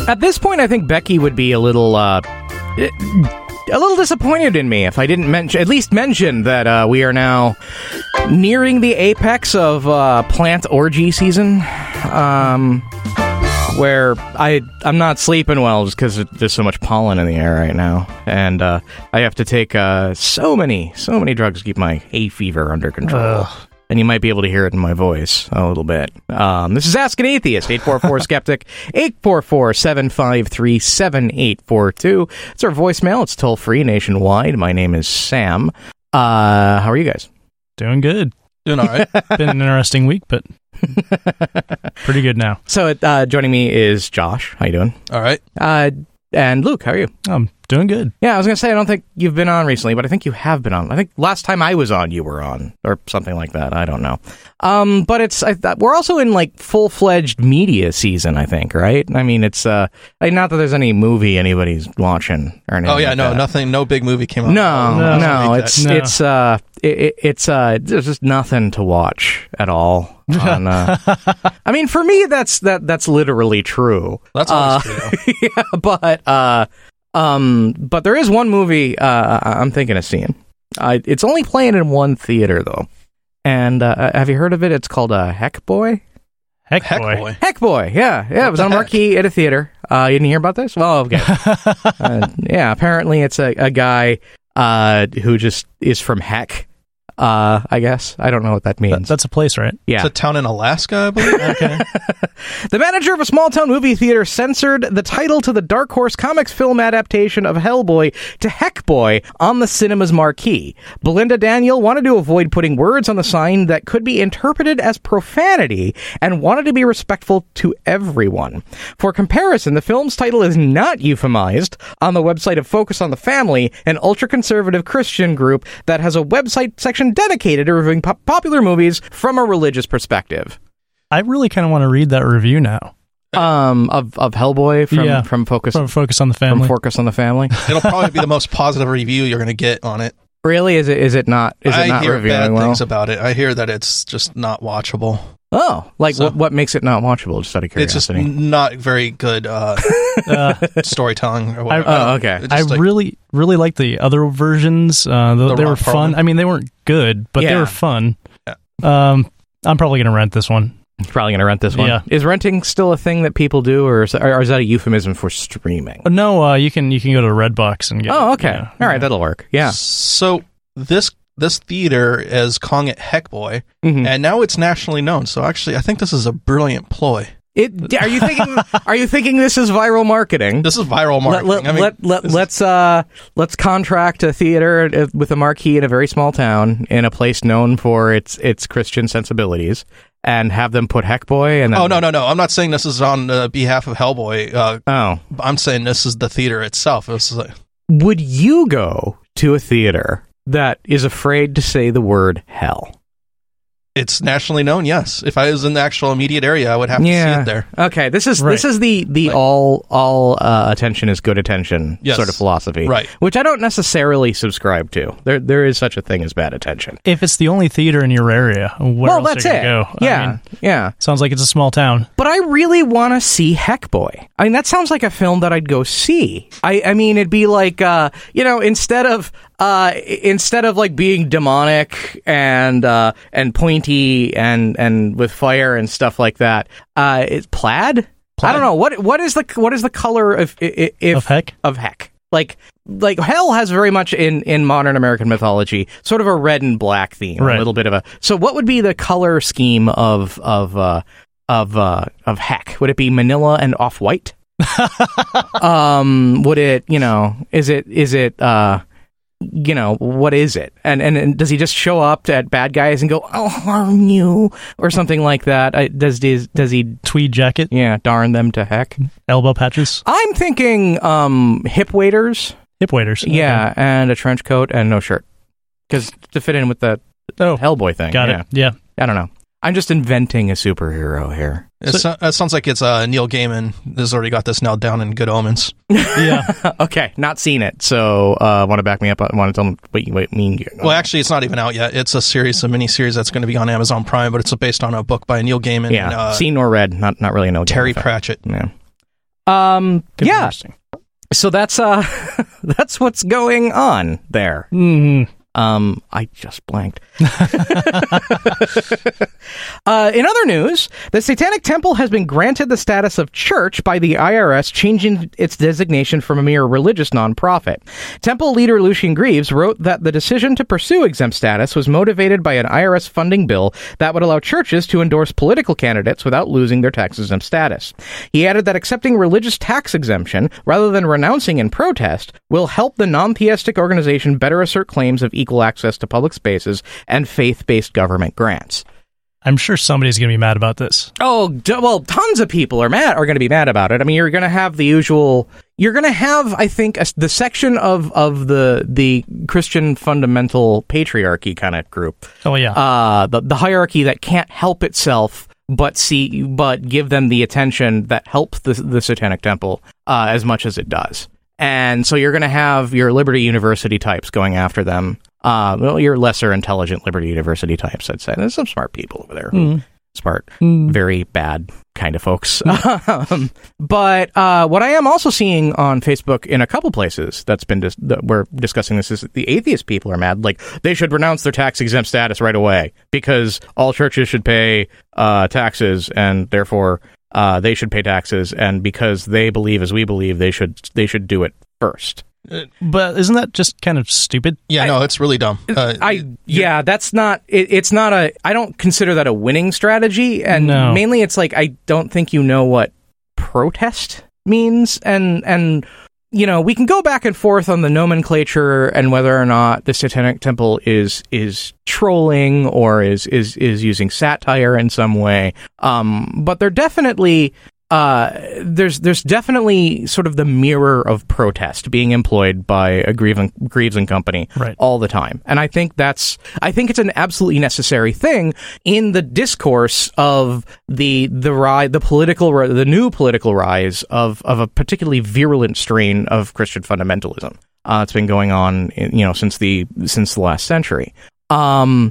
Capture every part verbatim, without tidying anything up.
At this point, I think Becky would be a little, uh, a little disappointed in me if I didn't mention, at least mention that uh, we are now nearing the apex of uh, plant orgy season, um, where I I'm not sleeping well just because there's so much pollen in the air right now, and uh, I have to take uh, so many so many drugs to keep my hay fever under control. Ugh. And you might be able to hear it in my voice a little bit. Um, this is Ask an Atheist, eight four four Skeptic, eight four four, seven five three, seven eight four two. It's our voicemail. It's toll-free nationwide. My name is Sam. Uh, how are you guys? Doing good. Doing all right. Been an interesting week, but pretty good now. So uh, joining me is Josh. How you doing? All right. Uh, and Luke, how are you? I'm doing good. Yeah, I was going to say, I don't think you've been on recently, but I think you have been on. I think last time I was on, you were on, or something like that. I don't know. Um, but it's I th- we're also in, like, full-fledged media season, I think, right? I mean, it's uh, I, not that there's any movie anybody's watching or anything. Oh, yeah, like no, that. nothing, no big movie came out. No, no, no, it's, no. it's, uh, it, it's, uh, there's just nothing to watch at all. On, uh, I mean, for me, that's, that, that's literally true. That's always uh, true. Yeah, but, uh, um, but there is one movie, uh, I'm thinking of seeing. Uh, it's only playing in one theater, though. And, uh, have you heard of it? It's called, uh, Heck Boy? Heck, Heck boy. boy. Heck Boy, yeah. Yeah, What it was the on heck? marquee at a theater. Uh, you didn't hear about this? Well, okay. uh, yeah, apparently it's a, a guy, uh, who just is from Heck. Uh, I guess. I don't know what that means. That, that's a place, right? Yeah. It's a town in Alaska, I believe. Okay. The manager of a small-town movie theater censored the title to the Dark Horse Comics film adaptation of Hellboy to Heck Boy on the cinema's marquee. Belinda Daniel wanted to avoid putting words on the sign that could be interpreted as profanity and wanted to be respectful to everyone. For comparison, the film's title is not euphemized on the website of Focus on the Family, an ultra-conservative Christian group that has a website section dedicated to reviewing po- popular movies from a religious perspective. I really kind of want to read that review now. Um, of, of Hellboy from, Yeah. from Focus From Focus on the from Family. Focus on the Family. It'll probably be the most positive review you're going to get on it. Really? Is it is it not is it I not hear reviewing bad well? things about it. I hear that it's just not watchable. Oh, like So- what what makes it not watchable? Just out of It's just curiosity. not very good uh, Uh, storytelling or whatever. Oh, okay. It's I just like- really, really liked the other versions. Uh, th- The they Ron were fun. Perlman? I mean, they weren't good, but they Yeah. were fun. Yeah. Um, I'm probably going to rent this one. Probably going to rent this one. Yeah. Is renting still a thing that people do, or is, or is that a euphemism for streaming? Uh, no, uh, you can you can go to Redbox and get Oh, it. okay. Yeah. All right, that'll work. Yeah. So this this theater is calling it Heck Boy, Mhm. and now it's nationally known. So actually, I think this is a brilliant ploy. It, are you thinking? Are you thinking this is viral marketing? This is viral Let, marketing. let, I mean, let, let, this- let's uh let's contract a theater uh, with a marquee in a very small town in a place known for its its Christian sensibilities, and have them put Heck Boy. And then, Oh no no no! I'm not saying this is on uh, behalf of Hellboy. Uh, Oh, I'm saying this is the theater itself. This is like, would you go to a theater that is afraid to say the word hell? it's nationally known. Yes, if I was in the actual immediate area, I would have to see it there. Okay, this is Right. this is the the Right. all all uh, attention is good attention Yes. sort of philosophy, Right. Which I don't necessarily subscribe to. There there is such a thing as bad attention. If it's the only theater in your area, where well, else that's are you it. gonna go? I Yeah, mean, yeah. sounds like it's a small town. But I really want to see Heck Boy. I mean, that sounds like a film that I'd go see. I, I mean, it'd be like, uh, you know, instead of uh, instead of like being demonic and uh, and pointy and and with fire and stuff like that, uh, it's plaid. I don't know what what is the what is the color of if, if Of Heck? of Heck. Like like hell has very much in, in modern American mythology sort of a red and black theme, Right. a little bit of a. So what would be the color scheme of of uh, of uh, of Heck? Would it be Manila and off white? um, would it? You know, is it is it? Uh, you know, what is it? And, and and does he just show up at bad guys and go, "I'll harm you," or something like that? I, does does does he? Tweed jacket, Yeah, darn them to heck. elbow patches, I'm thinking um, hip waders. hip waders. Yeah, and a trench coat and no shirt. Because to fit in with the Okay. Oh, Hellboy thing. got yeah. it. Yeah. I don't know. I'm just inventing a superhero here. It, so, it sounds like it's uh, Neil Gaiman has already got this nailed down in Good Omens. Yeah. Okay, not seen it, so uh, want to back me up? Want to tell me what you, what you mean? Well, actually, it's not even out yet. It's a series, a mini-series that's going to be on Amazon Prime, but it's based on a book by Neil Gaiman yeah, and uh, seen or read, not not really no Terry fan. Pratchett. Yeah. Um, Could be yeah. interesting. So that's uh, that's what's going on there. Mm. Um, I just blanked. uh, in other news, the Satanic Temple has been granted the status of church by the I R S, changing its designation from a mere religious nonprofit. Temple leader Lucien Greaves wrote that the decision to pursue exempt status was motivated by an I R S funding bill that would allow churches to endorse political candidates without losing their tax-exempt status. He added that accepting religious tax exemption, rather than renouncing in protest, will help the non-theistic organization better assert claims of equal access to public spaces and faith-based government grants. I'm sure somebody's going to be mad about this. Oh, d- well, tons of people are mad. Are going to be mad about it. I mean, you're going to have the usual. You're going to have, I think, a, the section of of the the Christian fundamental patriarchy kind of group. Oh yeah, uh, the the hierarchy that can't help itself but see, but give them the attention that helps the the Satanic Temple uh, as much as it does. And so you're going to have your Liberty University types going after them. Uh, well, your lesser intelligent Liberty University types, I'd say. There's some smart people over there. Who, mm. Smart, mm. very bad kind of folks. um, but uh, what I am also seeing on Facebook in a couple places that's been dis- that we're discussing this is the atheist people are mad. Like, they should renounce their tax-exempt status right away because all churches should pay uh, taxes and therefore uh, they should pay taxes. And because they believe as we believe, they should they should do it first. But isn't that just kind of stupid? Yeah, I, no, it's really dumb. Uh, I yeah, that's not. It, it's not a. I don't consider that a winning strategy, and no. mainly it's like I don't think you know what protest means, and and you know we can go back and forth on the nomenclature and whether or not the Satanic Temple is is trolling or is is is using satire in some way. Um, but they're definitely. Uh, there's there's definitely sort of the mirror of protest being employed by a Greaves and, Greaves and Company right. all the time, and I think that's I think it's an absolutely necessary thing in the discourse of the the rise, the political the new political rise of of a particularly virulent strain of Christian fundamentalism. Uh, it's been going on, you know, since the since the last century. Um,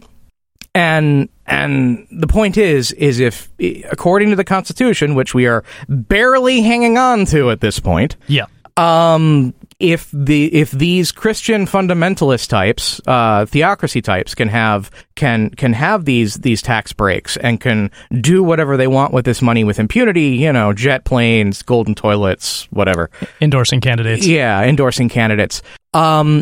And and the point is, is if, according to the Constitution, which we are barely hanging on to at this point, yeah, um, if the if these Christian fundamentalist types, uh, theocracy types, can have can can have these these tax breaks and can do whatever they want with this money with impunity, you know, jet planes, golden toilets, whatever, endorsing candidates, yeah, endorsing candidates. Um,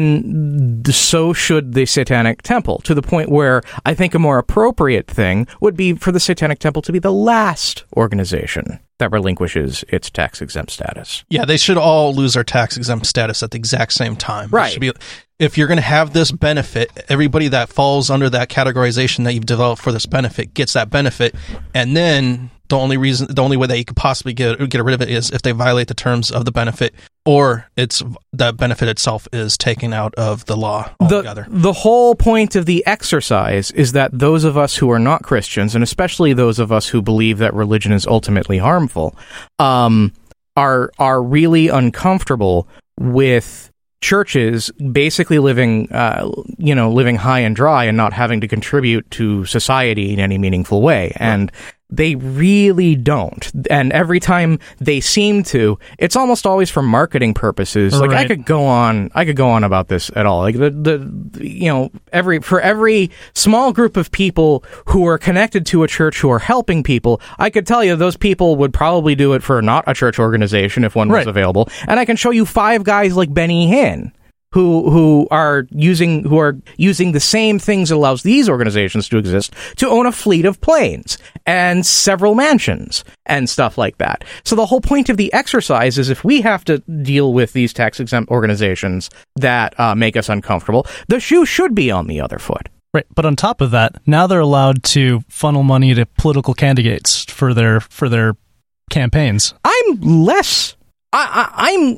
then so should the Satanic Temple, to the point where I think a more appropriate thing would be for the Satanic Temple to be the last organization that relinquishes its tax-exempt status. Yeah, they should all lose their tax-exempt status at the exact same time. Right. It should be, if you're going to have this benefit, everybody that falls under that categorization that you've developed for this benefit gets that benefit, and then the only reason, the only way that you could possibly get get rid of it is if they violate the terms of the benefit, or it's the benefit itself is taken out of the law altogether. The, the whole point of the exercise is that those of us who are not Christians, and especially those of us who believe that religion is ultimately harmful, um, are are really uncomfortable with churches basically living, uh, you know, living high and dry and not having to contribute to society in any meaningful way. And they really don't. And every time they seem to, it's almost always for marketing purposes. Like, right. I could go on, I could go on about this at all. Like the, the, you know, every, for every small group of people who are connected to a church who are helping people, I could tell you those people would probably do it for not a church organization if one was right. available. And I can show you five guys like Benny Hinn who who are using who are using the same things that allows these organizations to exist, to own a fleet of planes and several mansions and stuff like that. So the whole point of the exercise is, if we have to deal with these tax-exempt organizations that uh, make us uncomfortable, the shoe should be on the other foot. Right, but on top of that, now they're allowed to funnel money to political candidates for their for their campaigns. I'm less. I, I, I'm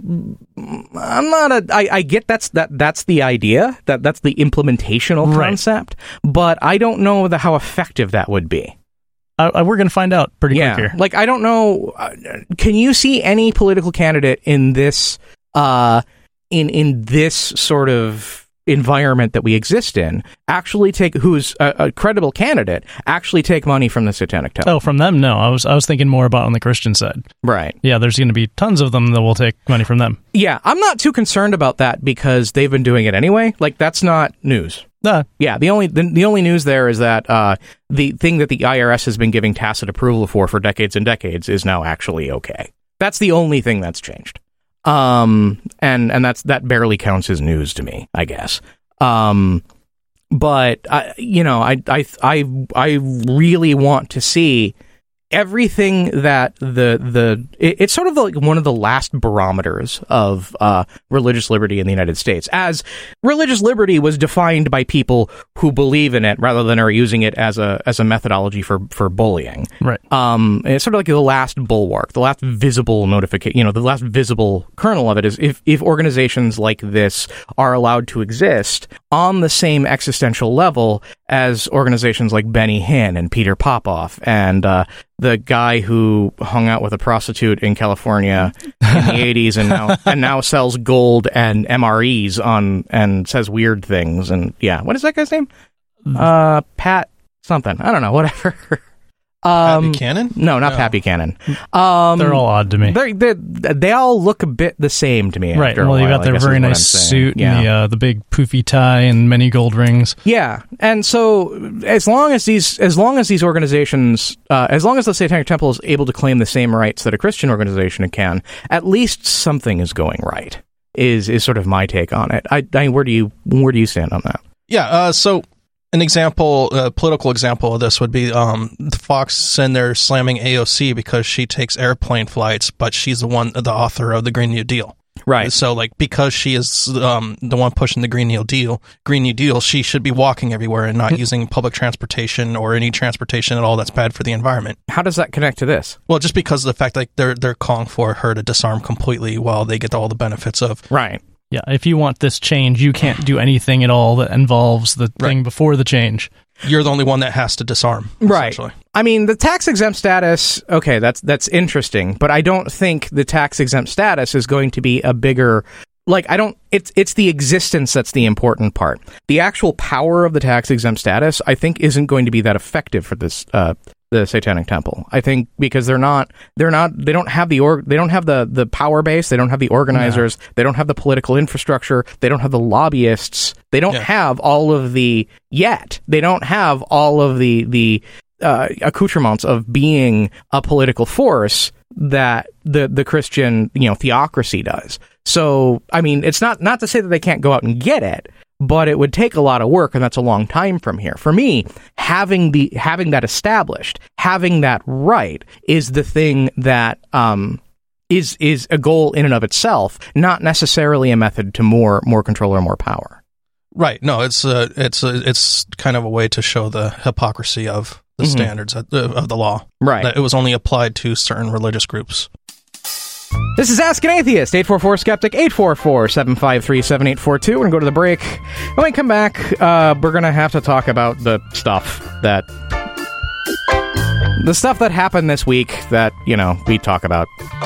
I'm I'm not a. I, I get that's that that's the idea, that that's the implementational right. concept, but I don't know the, how effective that would be. I, I, we're going to find out pretty yeah, quick here. Like, I don't know. Uh, can you see any political candidate in this uh in in this sort of environment that we exist in actually take who's a, a credible candidate actually take money from the Satanic Temple. Oh, from them? No, I was I was thinking more about on the Christian side. Right. Yeah, there's going to be tons of them that will take money from them. Yeah, I'm not too concerned about that because they've been doing it anyway. Like, that's not news. Uh, Yeah, the only the, the only news there is that uh, the thing that the I R S has been giving tacit approval for for decades and decades is now actually okay. That's the only thing that's changed. Um, and, and that's, that barely counts as news to me, I guess. Um, but I, you know, I, I, I, I really want to see everything that the, the, it, it's sort of like one of the last barometers of, uh, religious liberty in the United States, as religious liberty was defined by people who believe in it rather than are using it as a, as a methodology for, for bullying. right. Um, it's sort of like the last bulwark, the last visible notification, you know, the last visible kernel of it is if, if organizations like this are allowed to exist on the same existential level as organizations like Benny Hinn and Peter Popoff and, uh, the guy who hung out with a prostitute in California in the eighties and now and now sells gold and M R Es on and says weird things and yeah, what is that guy's name? Uh, Pat something. I don't know. Whatever. Um, Pat Buchanan? No, not No. Pat Buchanan. Um, They're all odd to me. They they they all look a bit the same to me. Right. After a Well, you while, got I their guess is very what I'm nice saying. suit Yeah. and the uh, the big poofy tie and many gold rings. Yeah, and so as long as these, as long as these organizations, uh, as long as the Satanic Temple is able to claim the same rights that a Christian organization can, at least something is going right. Is is sort of my take on it. I, I where do you where do you stand on that? Yeah, uh, so an example, a political example of this would be um, the Fox and they're slamming A O C because she takes airplane flights, but she's the one, the author of the Green New Deal. Right. So, like, because she is um, the one pushing the Green New Deal, Green New Deal, she should be walking everywhere and not using public transportation or any transportation at all that's bad for the environment. How does that connect to this? Well, just because of the fact that they're they're calling for her to disarm completely while they get all the benefits of. Right. Yeah, if you want this change, you can't do anything at all that involves the Right. thing before the change. You're the only one that has to disarm. Right. essentially. I mean, the tax exempt status, okay, that's that's interesting, but I don't think the tax exempt status is going to be a bigger, like, I don't, it's it's the existence that's the important part. The actual power of the tax exempt status, I think, isn't going to be that effective for this, uh, the Satanic Temple. I think because they're not, they're not, they don't have the org, they don't have the, the power base, they don't have the organizers, no. They don't have the political infrastructure, they don't have the lobbyists, they don't yeah. have all of the, yet, they don't have all of the, the, uh, accoutrements of being a political force that the, the Christian, you know, theocracy does. So, I mean, it's not, not to say that they can't go out and get it, but it would take a lot of work, and that's a long time from here. For me, having the having that established, having that right, is the thing that um, is is a goal in and of itself, not necessarily a method to more more control or more power. Right. No, it's a, it's a, it's kind of a way to show the hypocrisy of the mm-hmm. standards of the, of the law. Right. That it was only applied to certain religious groups. This is Ask an Atheist, eight four four Skeptic, eight four four, seven five three, seven eight four two. We're going to go to the break. When we come back, uh, we're going to have to talk about the stuff that... The stuff that happened this week that, you know, we talk about.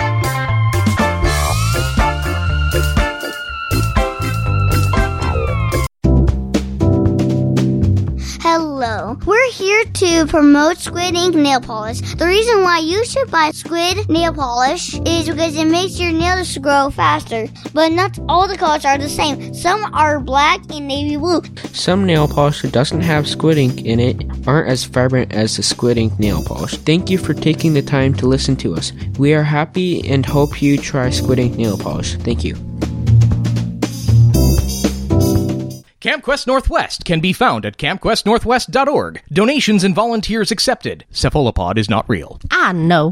Hello. We're here to promote Squid Ink nail polish. The reason why you should buy Squid nail polish is because it makes your nails grow faster. But not all the colors are the same. Some are black and navy blue. Some nail polish that doesn't have Squid Ink in it aren't as vibrant as the Squid Ink nail polish. Thank you for taking the time to listen to us. We are happy and hope you try Squid Ink nail polish. Thank you. Camp Quest Northwest can be found at camp quest northwest dot org. Donations and volunteers accepted. Cephalopod is not real. I know.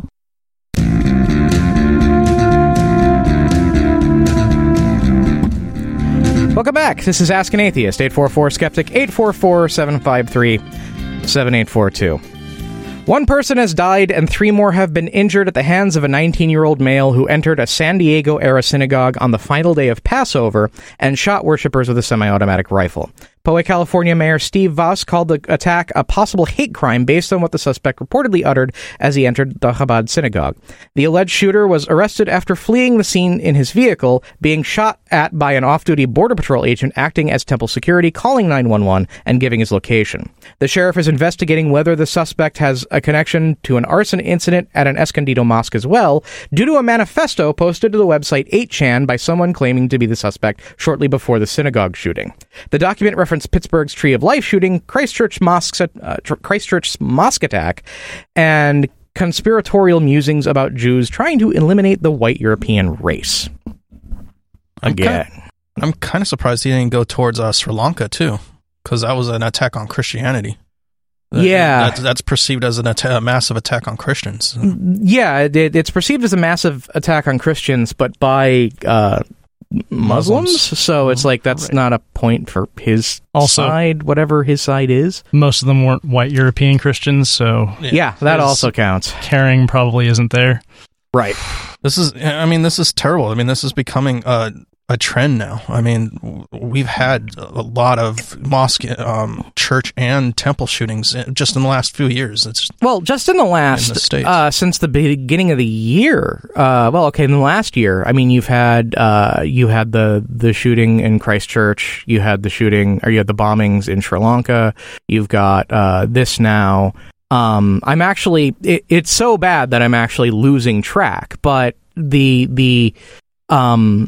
Welcome back. This is Ask an Atheist, eight four four Skeptic, eight four four, seven five three, seven eight four two. One person has died and three more have been injured at the hands of a nineteen-year-old male who entered a San Diego-era synagogue on the final day of Passover and shot worshippers with a semi-automatic rifle. Poway, California Mayor Steve Voss called the attack a possible hate crime based on what the suspect reportedly uttered as he entered the Chabad synagogue. The alleged shooter was arrested after fleeing the scene in his vehicle, being shot at by an off-duty Border Patrol agent acting as temple security, calling nine one one, and giving his location. The sheriff is investigating whether the suspect has a connection to an arson incident at an Escondido mosque as well, due to a manifesto posted to the website eight chan by someone claiming to be the suspect shortly before the synagogue shooting. The document referenced Pittsburgh's Tree of Life shooting, Christchurch mosque, uh, Christchurch mosque attack, and conspiratorial musings about Jews trying to eliminate the white European race. Again. I'm kind of surprised he didn't go towards uh, Sri Lanka, too, because that was an attack on Christianity. Yeah. That's, that's perceived as an atta- a massive attack on Christians. Yeah, it, it's perceived as a massive attack on Christians, but by uh, Muslims. Muslims. So it's like that's right. Not a point for his also, side, whatever his side is. Most of them weren't white European Christians, so... Yeah, yeah that also counts. Caring probably isn't there. Right. This is, I mean, this is terrible. I mean, this is becoming... Uh, a trend now. I mean, we've had a lot of mosque, um, church, and temple shootings just in the last few years. It's well, just in the last, in the States. Uh, since the beginning of the year. Uh, well, okay, in the last year, I mean, you've had uh, you had the the shooting in Christchurch, you had the shooting, or you had the bombings in Sri Lanka. You've got uh, this now. Um, I'm actually, it, it's so bad that I'm actually losing track. But the the um.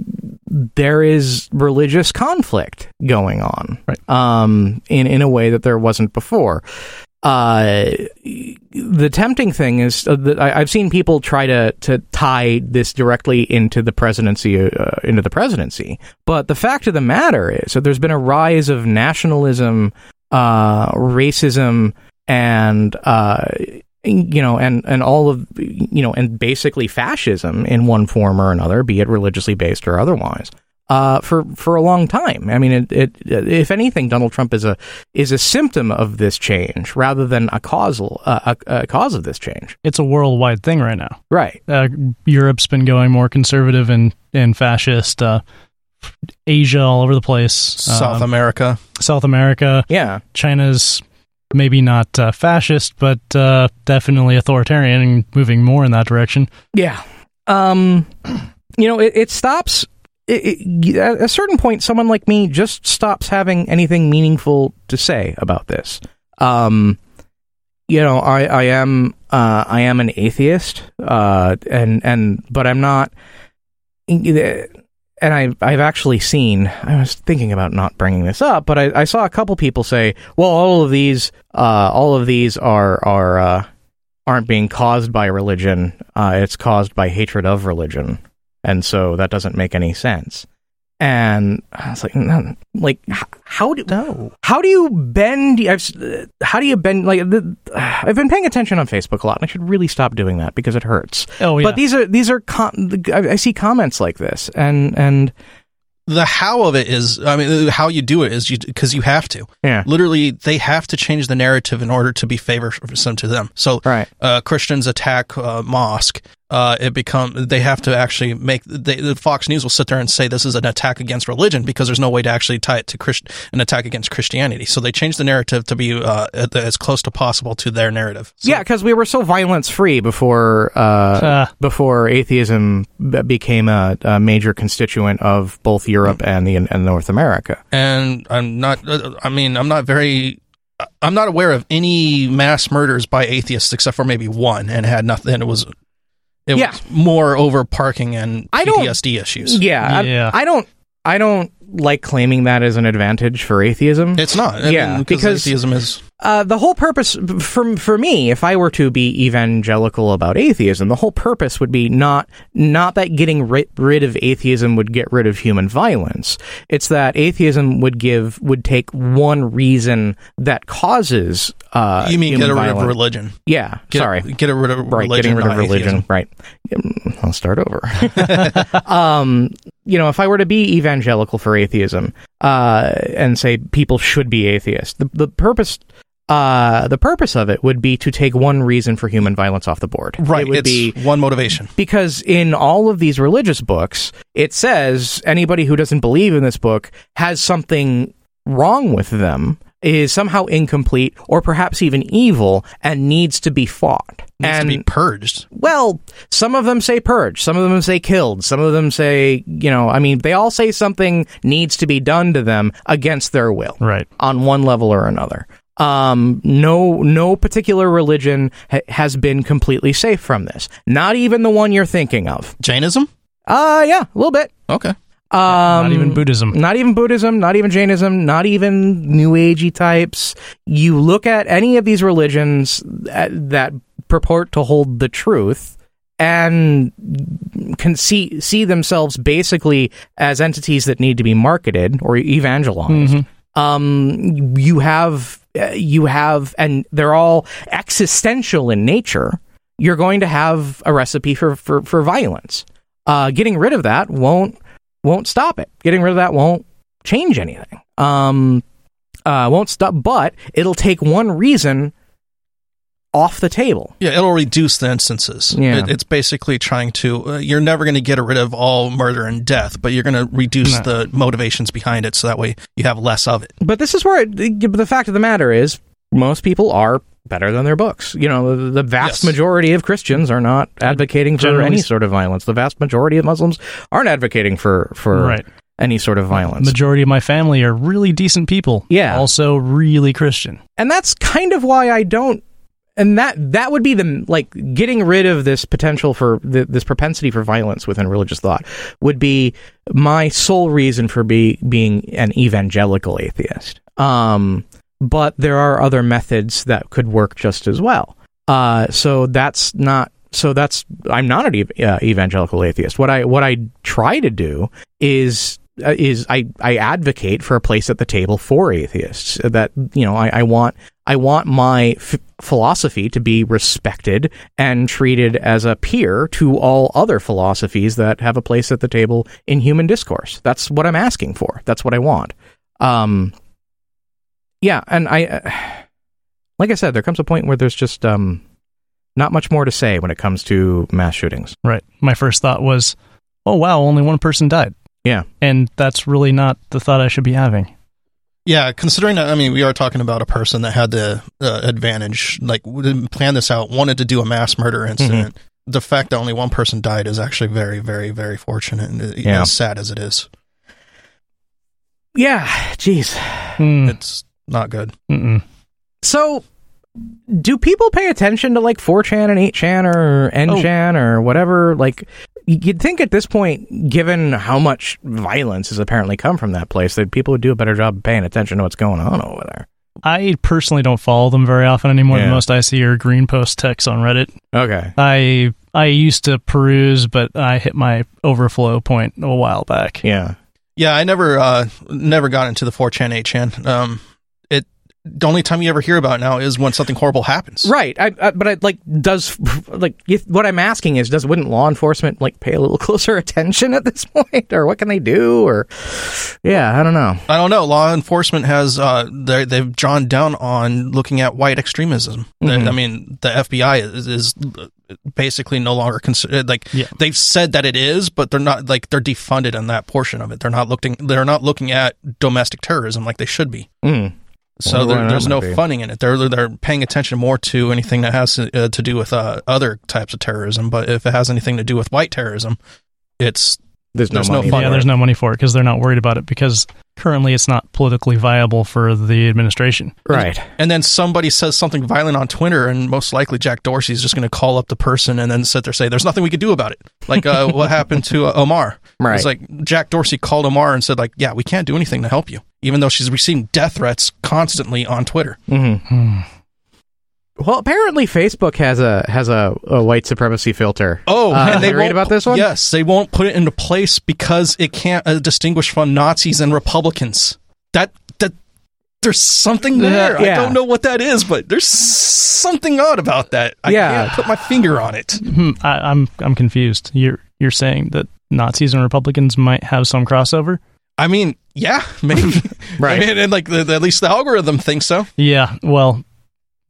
there is religious conflict going on, right. um, in, in a way that there wasn't before. Uh, the tempting thing is uh, that I, I've seen people try to, to tie this directly into the presidency, uh, into the presidency. But the fact of the matter is that there's been a rise of nationalism, uh, racism, and, uh, you know, and, and all of, you know, and basically fascism in one form or another, be it religiously based or otherwise, uh, for, for a long time. I mean, it, it, if anything, Donald Trump is a, is a symptom of this change rather than a causal, uh, a, a cause of this change. It's a worldwide thing right now. Right. Uh, Europe's been going more conservative and, and fascist, uh, Asia all over the place. South um, America. South America. Yeah. China's maybe not uh, fascist, but uh, definitely authoritarian and moving more in that direction. Yeah. Um, you know, it, it stops... It, it, at a certain point, someone like me just stops having anything meaningful to say about this. Um, you know, I, I am uh, I am an atheist, uh, and and but I'm not... And I, I've actually seen, I was thinking about not bringing this up, but I, I saw a couple people say, well, all of these, uh, all of these are, are, uh, aren't being caused by religion. Uh, it's caused by hatred of religion. And so that doesn't make any sense. And I was like, no, like, how do, no. how do you bend, I've, how do you bend, like, the, I've been paying attention on Facebook a lot, and I should really stop doing that because it hurts. Oh, yeah. But these are, these are, com- I see comments like this, and, and, the how of it is, I mean, how you do it is you because you have to. Yeah. Literally, they have to change the narrative in order to be favorsome to them. So, right. uh, Christians attack uh, mosque. Uh, it become they have to actually make they, the Fox News will sit there and say this is an attack against religion because there's no way to actually tie it to Christ, an attack against Christianity. So they changed the narrative to be uh, as close to possible to their narrative. So, yeah, because we were so violence free before uh, uh. before atheism b- became a, a major constituent of both Europe mm-hmm. and the and North America. And I'm not. Uh, I mean, I'm not very. I'm not aware of any mass murders by atheists except for maybe one, and had nothing. It was. It yeah. was more over parking and P T S D issues. Yeah, yeah. I, I don't. I don't like claiming that as an advantage for atheism. It's not. I yeah, mean, because atheism is. Uh, the whole purpose, for, for me, if I were to be evangelical about atheism, the whole purpose would be not not that getting ri- rid of atheism would get rid of human violence. It's that atheism would give would take one reason that causes uh, you mean human get rid violence. of religion? Yeah, get, sorry, get rid of right, religion. Getting rid of religion, atheism. right? I'll start over. um, you know, if I were to be evangelical for atheism uh, and say people should be atheists, the the purpose. Uh, the purpose of it would be to take one reason for human violence off the board. Right, it would it's be one motivation. Because in all of these religious books, it says anybody who doesn't believe in this book has something wrong with them is somehow incomplete or perhaps even evil and needs to be fought. Needs and, to be purged. Well, some of them say purged, some of them say killed, some of them say, you know, I mean, they all say something needs to be done to them against their will. Right. On one level or another. Um, no, no particular religion ha- has been completely safe from this. Not even the one you're thinking of. Jainism? Uh, yeah, a little bit. Okay. Um, not even Buddhism. Not even Buddhism, not even Jainism, not even New Agey types. You look at any of these religions that, that purport to hold the truth and can see, see themselves basically as entities that need to be marketed or evangelized. Mm-hmm. Um, you have, you have, and they're all existential in nature. You're going to have a recipe for, for, for violence. Uh, getting rid of that won't, won't stop it. Getting rid of that won't change anything. Um, uh, won't stop, but it'll take one reason off the table. Yeah, it'll reduce the instances. Yeah. It, it's basically trying to, uh, you're never going to get rid of all murder and death, but you're going to reduce No. the motivations behind it so that way you have less of it. But this is where it, the fact of the matter is, most people are better than their books. You know, the, the vast Yes. majority of Christians are not advocating for Generally- any sort of violence. The vast majority of Muslims aren't advocating for, for Right. any sort of violence. Majority of my family are really decent people. Yeah. Also really Christian. And that's kind of why I don't, and that that would be the, like, getting rid of this potential for, the, this propensity for violence within religious thought would be my sole reason for be, being an evangelical atheist. Um, but there are other methods that could work just as well. Uh, so that's not, so that's, I'm not an ev- uh, evangelical atheist. What I, what I try to do is, uh, is I, I advocate for a place at the table for atheists. That, you know, I, I want, I want my f- philosophy to be respected and treated as a peer to all other philosophies that have a place at the table in human discourse. That's what I'm asking for. That's what I want. Um, yeah, and I, uh, like I said, there comes a point where there's just um, not much more to say when it comes to mass shootings. Right. My first thought was, oh, wow, only one person died. Yeah. And that's really not the thought I should be having. Yeah, considering that, I mean, we are talking about a person that had the uh, advantage, like, didn't plan this out, wanted to do a mass murder incident. Mm-hmm. The fact that only one person died is actually very, very, very fortunate, and Yeah. as sad as it is. Yeah, jeez. Mm. It's not good. Mm-mm. So, do people pay attention to, like, four chan and eight chan or N chan or whatever? Like, you'd think at this point, given how much violence has apparently come from that place, that people would do a better job of paying attention to what's going on over there. I personally don't follow them very often anymore. Yeah. The most I see are green post texts on Reddit. Okay. I I used to peruse, but I hit my overflow point a while back. Yeah. Yeah, I never uh, never got into the four chan, eight chan. Um, it the only time you ever hear about it now is when something horrible happens. Right. I, I but I, like, does, like, if, what I'm asking is, does, wouldn't law enforcement, like, pay a little closer attention at this point? Or what can they do? Or, yeah, I don't know. I don't know. Law enforcement has uh, they they've drawn down on looking at white extremism. Mhm. I mean, the F B I is, is basically no longer considered. Like Yeah. they've said that it is, but they're not. Like they're defunded on that portion of it. They're not looking. They're not looking at domestic terrorism like they should be. Mm. So Wonder why there, that there's might no be. funding in it. They're they're paying attention more to anything that has to, uh, to do with uh, other types of terrorism. But if it has anything to do with white terrorism, it's There's no There's no money. fun. Yeah, there's no money for it because they're not worried about it because currently it's not politically viable for the administration. Right. and then somebody says something violent on Twitter, and most likely Jack Dorsey is just going to call up the person and then sit there and say, "There's nothing we could do about it." Like uh, what happened to uh, Omar. Right. It's like Jack Dorsey called Omar and said, "Like, yeah, we can't do anything to help you," even though she's receiving death threats constantly on Twitter. Mm-hmm. Well, apparently Facebook has a has a, a white supremacy filter. Oh, Uh, and they you read won't- about this one? Yes, they won't put it into place because it can't uh, distinguish from Nazis and Republicans. That that there's something there. Yeah. I don't know what that is, but there's something odd about that. I Yeah. can't put my finger on it. Hmm, I, I'm I'm confused. You're you're saying that Nazis and Republicans might have some crossover? I mean, yeah, maybe. Right. I mean, and like the, the, at least the algorithm thinks so. Yeah. Well,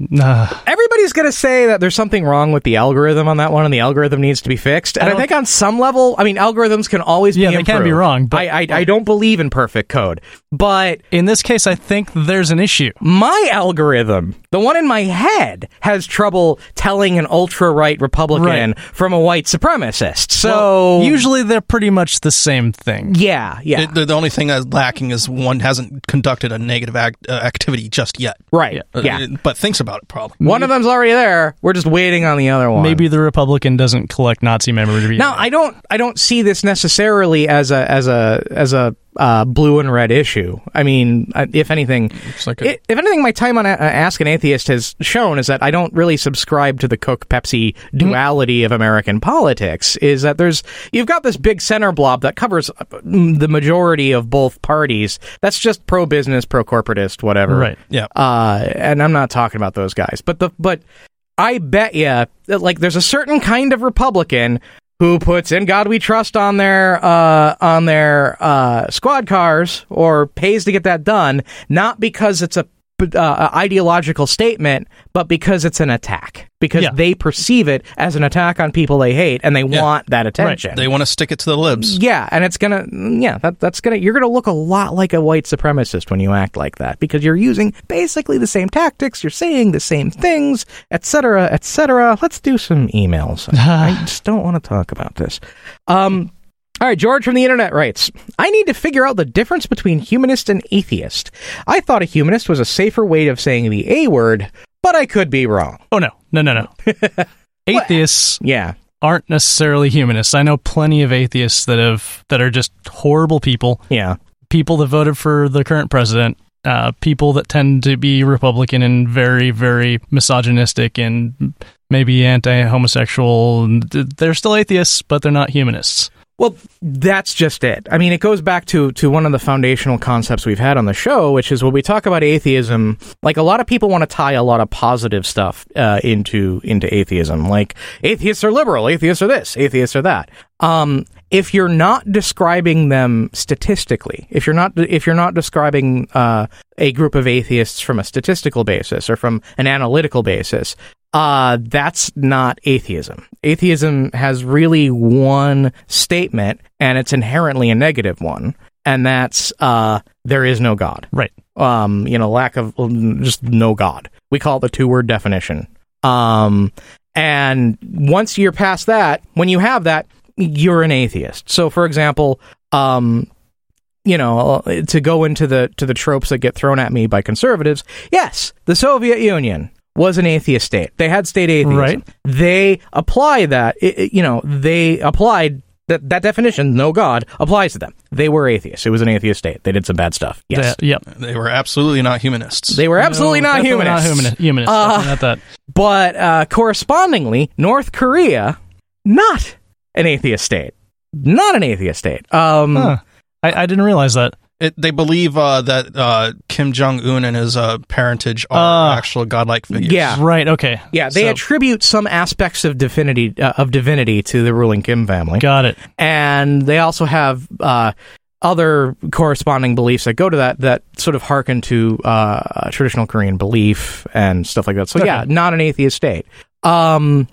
Nah. Everybody's going to say that there's something wrong with the algorithm on that one, and the algorithm needs to be fixed. And I I, don't- think on some level, I mean, algorithms can always Yeah, be they improved. can be wrong, but- I, I, I don't believe in perfect code. But In this case, I think there's an issue. my algorithm, the one in my head, has trouble telling an ultra-right Republican Right. from a white supremacist. So Well, usually they're pretty much the same thing. yeah, yeah, The, the only thing that's lacking is one hasn't conducted a negative act, uh, activity just yet. right, Uh, yeah. But thinks about it, probably. One of them's already there. We're just waiting on the other one. Maybe the Republican doesn't collect Nazi memorabilia. Now, I don't, I don't see this necessarily as a, as a, as a uh, blue and red issue. I mean, uh, if anything, It's like a- i- if anything, my time on uh, Ask an Atheist has shown is that I don't really subscribe to the Coke Pepsi duality of American politics. Is that there's you've got this big center blob that covers uh, the majority of both parties. That's just pro business, pro corporatist, whatever. Right. Yeah. Uh, and I'm not talking about those guys, but the but I bet you that like there's a certain kind of Republican who puts "In God We Trust" on their uh, on their uh, squad cars or pays to get that done, not because it's a uh, ideological statement, but because it's an attack. Because Yeah. they perceive it as an attack on people they hate, and they Yeah. want that attention. They want to stick it to the libs. Yeah, and it's gonna, yeah, that, that's gonna, you're gonna look a lot like a white supremacist when you act like that, because you're using basically the same tactics, you're saying the same things, et cetera, et cetera. Let's do some emails. I just don't want to talk about this. Um, all right, George from the internet writes, I need to figure out the difference between humanist and atheist. I thought a humanist was a safer way of saying the A word, but I could be wrong. Oh, no. No, no, no. Atheists Yeah. aren't necessarily humanists. I know plenty of atheists that have that are just horrible people. Yeah. People that voted for the current president. Uh, people that tend to be Republican and very, very misogynistic and maybe anti-homosexual. They're still atheists, but they're not humanists. Well, that's just it. I mean, it goes back to, to one of the foundational concepts we've had on the show, which is when we talk about atheism, like a lot of people want to tie a lot of positive stuff uh, into into atheism. Like, atheists are liberal, atheists are this, atheists are that. Um, if you're not describing them statistically, if you're not if you're not describing uh, a group of atheists from a statistical basis or from an analytical basis, Uh, that's not atheism. Atheism has really one statement, and it's inherently a negative one, and that's uh, there is no God. Right. Um, you know, lack of just no God. We call it the two-word definition. Um, and once you're past that, when you have that, you're an atheist. So, for example, um, you know, to go into the to the tropes that get thrown at me by conservatives, yes, the Soviet Union was an atheist state. They had state atheism. Right. They apply that, it, it- you know, they applied that, that definition, no God, applies to them. They were atheists. It was an atheist state. They did some bad stuff. Yes. They- yep. They were absolutely not humanists. They were absolutely No, not definitely humanists. Not humani- humanists. Uh, Definitely not that. But uh, correspondingly, North Korea, not an atheist state. Not an atheist state. Um, Huh. I, I didn't realize that. It, they believe uh, that uh, Kim Jong Un and his uh, parentage are Uh, actual godlike figures. Yeah. Right. Okay. Yeah, they So- attribute some aspects of divinity uh, of divinity to the ruling Kim family. Got it. And they also have uh, other corresponding beliefs that go to that that sort of hearken to uh, traditional Korean belief and stuff like that. So yeah, Okay. not an atheist state. Um,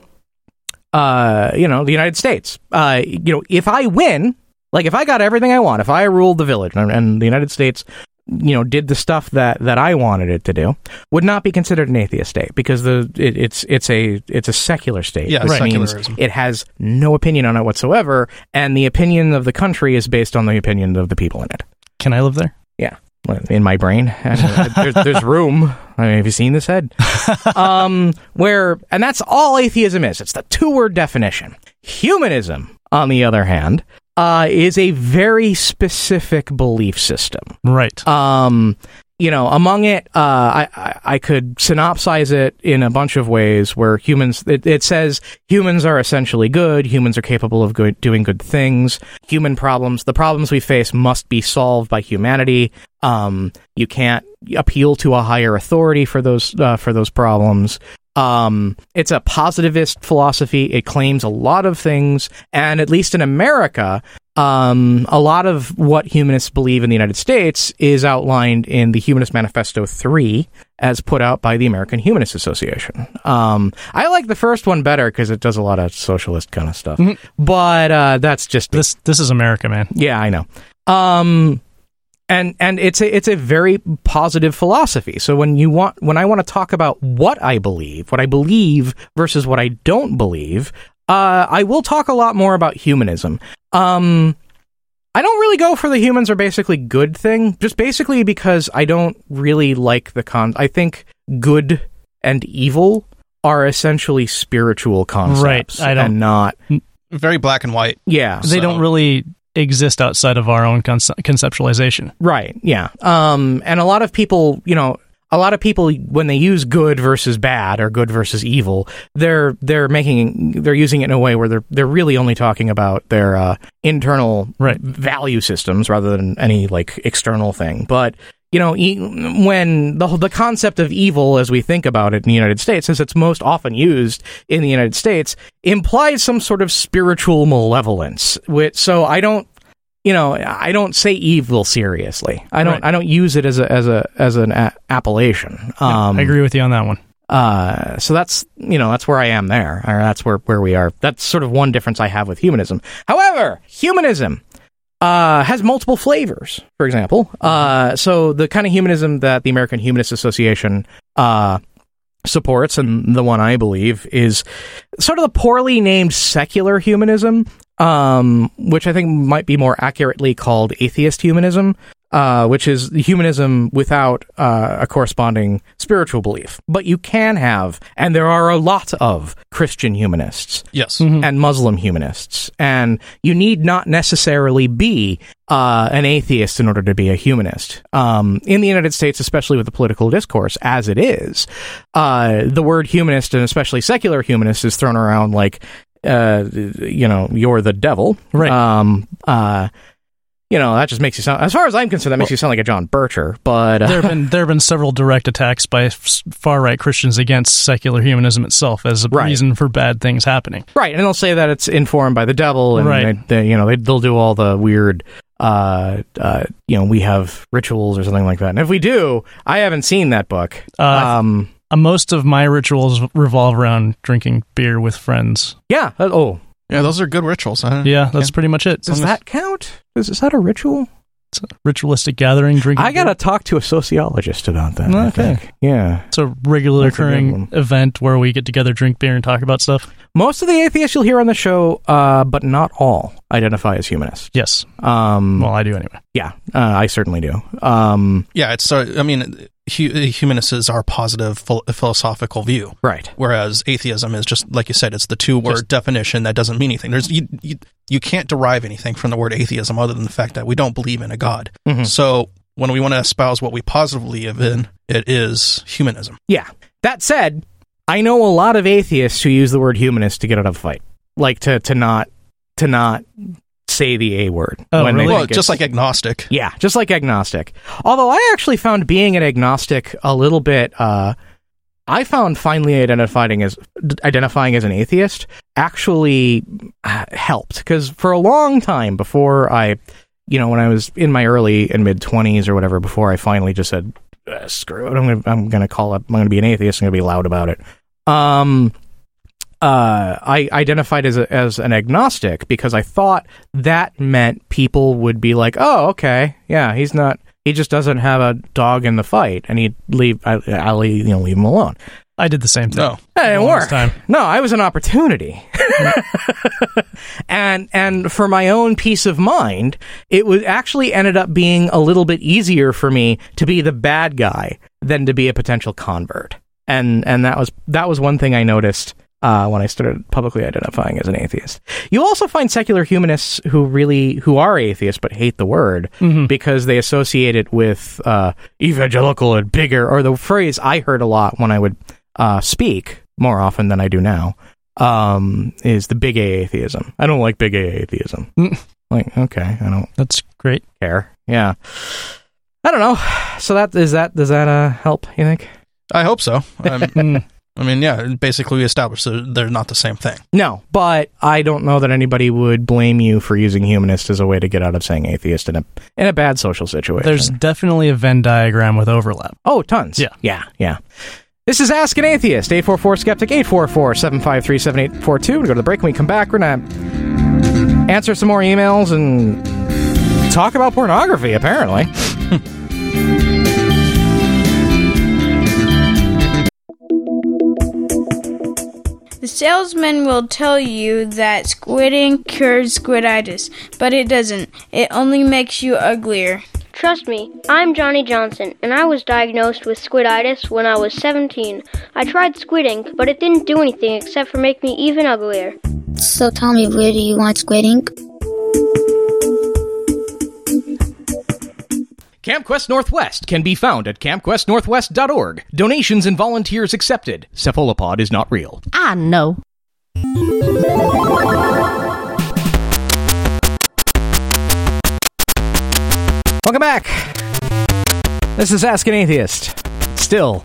uh, you know, the United States. Uh, you know, if I win, like if I got everything I want, if I ruled the village and, and the United States, you know, did the stuff that, that I wanted it to do, would not be considered an atheist state because the it, it's it's a it's a secular state. Yeah, which means secularism. it has no opinion on it whatsoever, and the opinion of the country is based on the opinion of the people in it. Can I live there? Yeah, in my brain, and there's, there's room. I mean, have you seen this head? um, where and that's all atheism is. It's the two-word definition. Humanism, on the other hand, uh, is a very specific belief system. Right. Um, you know, among it, uh, I, I, I could synopsize it in a bunch of ways where humans, it, it says humans are essentially good, humans are capable of good, doing good things, human problems, the problems we face must be solved by humanity. Um, you can't appeal to a higher authority for those, uh, for those problems. Um, it's a positivist philosophy. It claims a lot of things, and at least in America, um, a lot of what humanists believe in the United States is outlined in the Humanist Manifesto three, as put out by the American Humanist Association. Um, I like the first one better because it does a lot of socialist kind of stuff, mm-hmm. but uh, that's just this. This is America, man. Yeah, I know. Um, and and it's a it's a very positive philosophy. So when you want when I want to talk about what I believe, what I believe versus what I don't believe, uh, I will talk a lot more about humanism. Um, I don't really go for the humans are basically good thing, just basically because I don't really like the con. I think good and evil are essentially spiritual concepts, right? I don't and not very black and white. Yeah, they so. don't really exist outside of our own conce- conceptualization, right? Yeah, um, and a lot of people, you know. A lot of people, when they use good versus bad or good versus evil, they're they're making they're using it in a way where they're they're really only talking about their uh, internal right. value systems rather than any like external thing. But you know, e- when the the concept of evil, as we think about it in the United States, as it's most often used in the United States, implies some sort of spiritual malevolence. Which, so I don't. You know, I don't say evil seriously. I don't. Right. I don't use it as a as a as an a- appellation. Um, yeah, I agree with you on that one. Uh, so that's you know that's where I am there, or that's where where we are. That's sort of one difference I have with humanism. However, humanism uh, has multiple flavors. For example, uh, so the kind of humanism that the American Humanist Association uh, supports, and the one I believe, is sort of the poorly named secular humanism. Um, which I think might be more accurately called atheist humanism, uh, which is humanism without uh, a corresponding spiritual belief. But you can have, and there are a lot of Christian humanists, yes, mm-hmm. and Muslim humanists, and you need not necessarily be uh, an atheist in order to be a humanist. Um, in the United States, especially with the political discourse as it is, uh, the word humanist, and especially secular humanist, is thrown around like, uh, you know, you're the devil. Right. Um, uh, you know, that just makes you sound, as far as I'm concerned, that makes well, you sound like a John Bircher, but... Uh, there have been there have been several direct attacks by far-right Christians against secular humanism itself as a right. reason for bad things happening. Right, and they'll say that it's informed by the devil, and right. they, they, you know, they, they'll do all the weird, uh, uh, you know, we have rituals or something like that. And if we do, I haven't seen that book. Uh, um... Uh, most of my rituals revolve around drinking beer with friends. Yeah. Uh, oh. Yeah, those are good rituals. Huh? Yeah, that's yeah. pretty much it. Does that count? Is, is that a ritual? It's a ritualistic gathering, drinking I got to beer. talk to a sociologist about that. Okay. I think. Yeah. It's a regular That's occurring a event where we get together, drink beer, and talk about stuff. Most of the atheists you'll hear on the show, uh, but not all, identify as humanists. Yes. Um, well, I do anyway. Yeah, uh, I certainly do. Um, yeah, it's. Uh, I mean, hu- humanists is our positive ph- philosophical view, right? Whereas atheism is just like you said, it's the two-word just, definition that doesn't mean anything. There's you, you you can't derive anything from the word atheism other than the fact that we don't believe in a god. Mm-hmm. So when we want to espouse what we positively believe in, it is humanism. Yeah. That said, I know a lot of atheists who use the word humanist to get out of a fight, like to to not to not say the A word. Oh, when really? they Well, think just it's- like agnostic. Yeah, just like agnostic. Although I actually found being an agnostic a little bit. Uh, I found finally identifying as identifying as an atheist actually uh, helped, because for a long time before I, you know, when I was in my early and mid twenties or whatever, before I finally just said, uh, "Screw it, I'm gonna I'm gonna call up. I'm gonna be an atheist. I'm gonna be loud about it." Um. Uh, I identified as a, as an agnostic because I thought that meant people would be like, "Oh, okay, yeah, he's not. He just doesn't have a dog in the fight, and he'd leave. I, I'll leave, you know, leave him alone." I did the same thing. No, That didn't All this work. time. No, I was an opportunity, and and for my own peace of mind, it was actually ended up being a little bit easier for me to be the bad guy than to be a potential convert, and and that was that was one thing I noticed. Uh, when I started publicly identifying as an atheist. You'll also find secular humanists who really, who are atheists but hate the word Mm-hmm. because they associate it with uh, evangelical and bigger, or the phrase I heard a lot when I would uh, speak, more often than I do now, um, is the big A atheism. I don't like big A atheism. Mm. Like, okay, I don't That's great. care. Yeah. I don't know. So that, is that, does that uh, help, you think? I hope so. Um, Mm. I mean, yeah, basically we established that they're not the same thing. No, but I don't know that anybody would blame you for using humanist as a way to get out of saying atheist in a in a bad social situation. There's definitely a Venn diagram with overlap. Oh, tons. Yeah. Yeah, yeah. This is Ask an Atheist, eight four four Skeptic, eight four four, seven five three, seven eight four two. We go to the break. When we come back, we're going to answer some more emails and talk about pornography, apparently. The salesman will tell you that squidding cures squiditis, but it doesn't. It only makes you uglier. Trust me, I'm Johnny Johnson, and I was diagnosed with squiditis when I was seventeen. I tried squidding, but it didn't do anything except for make me even uglier. So tell me, where do you want squidding? Camp Quest Northwest can be found at camp quest northwest dot org. Donations and volunteers accepted. Cephalopod is not real. I know. Welcome back. This is Ask an Atheist. Still.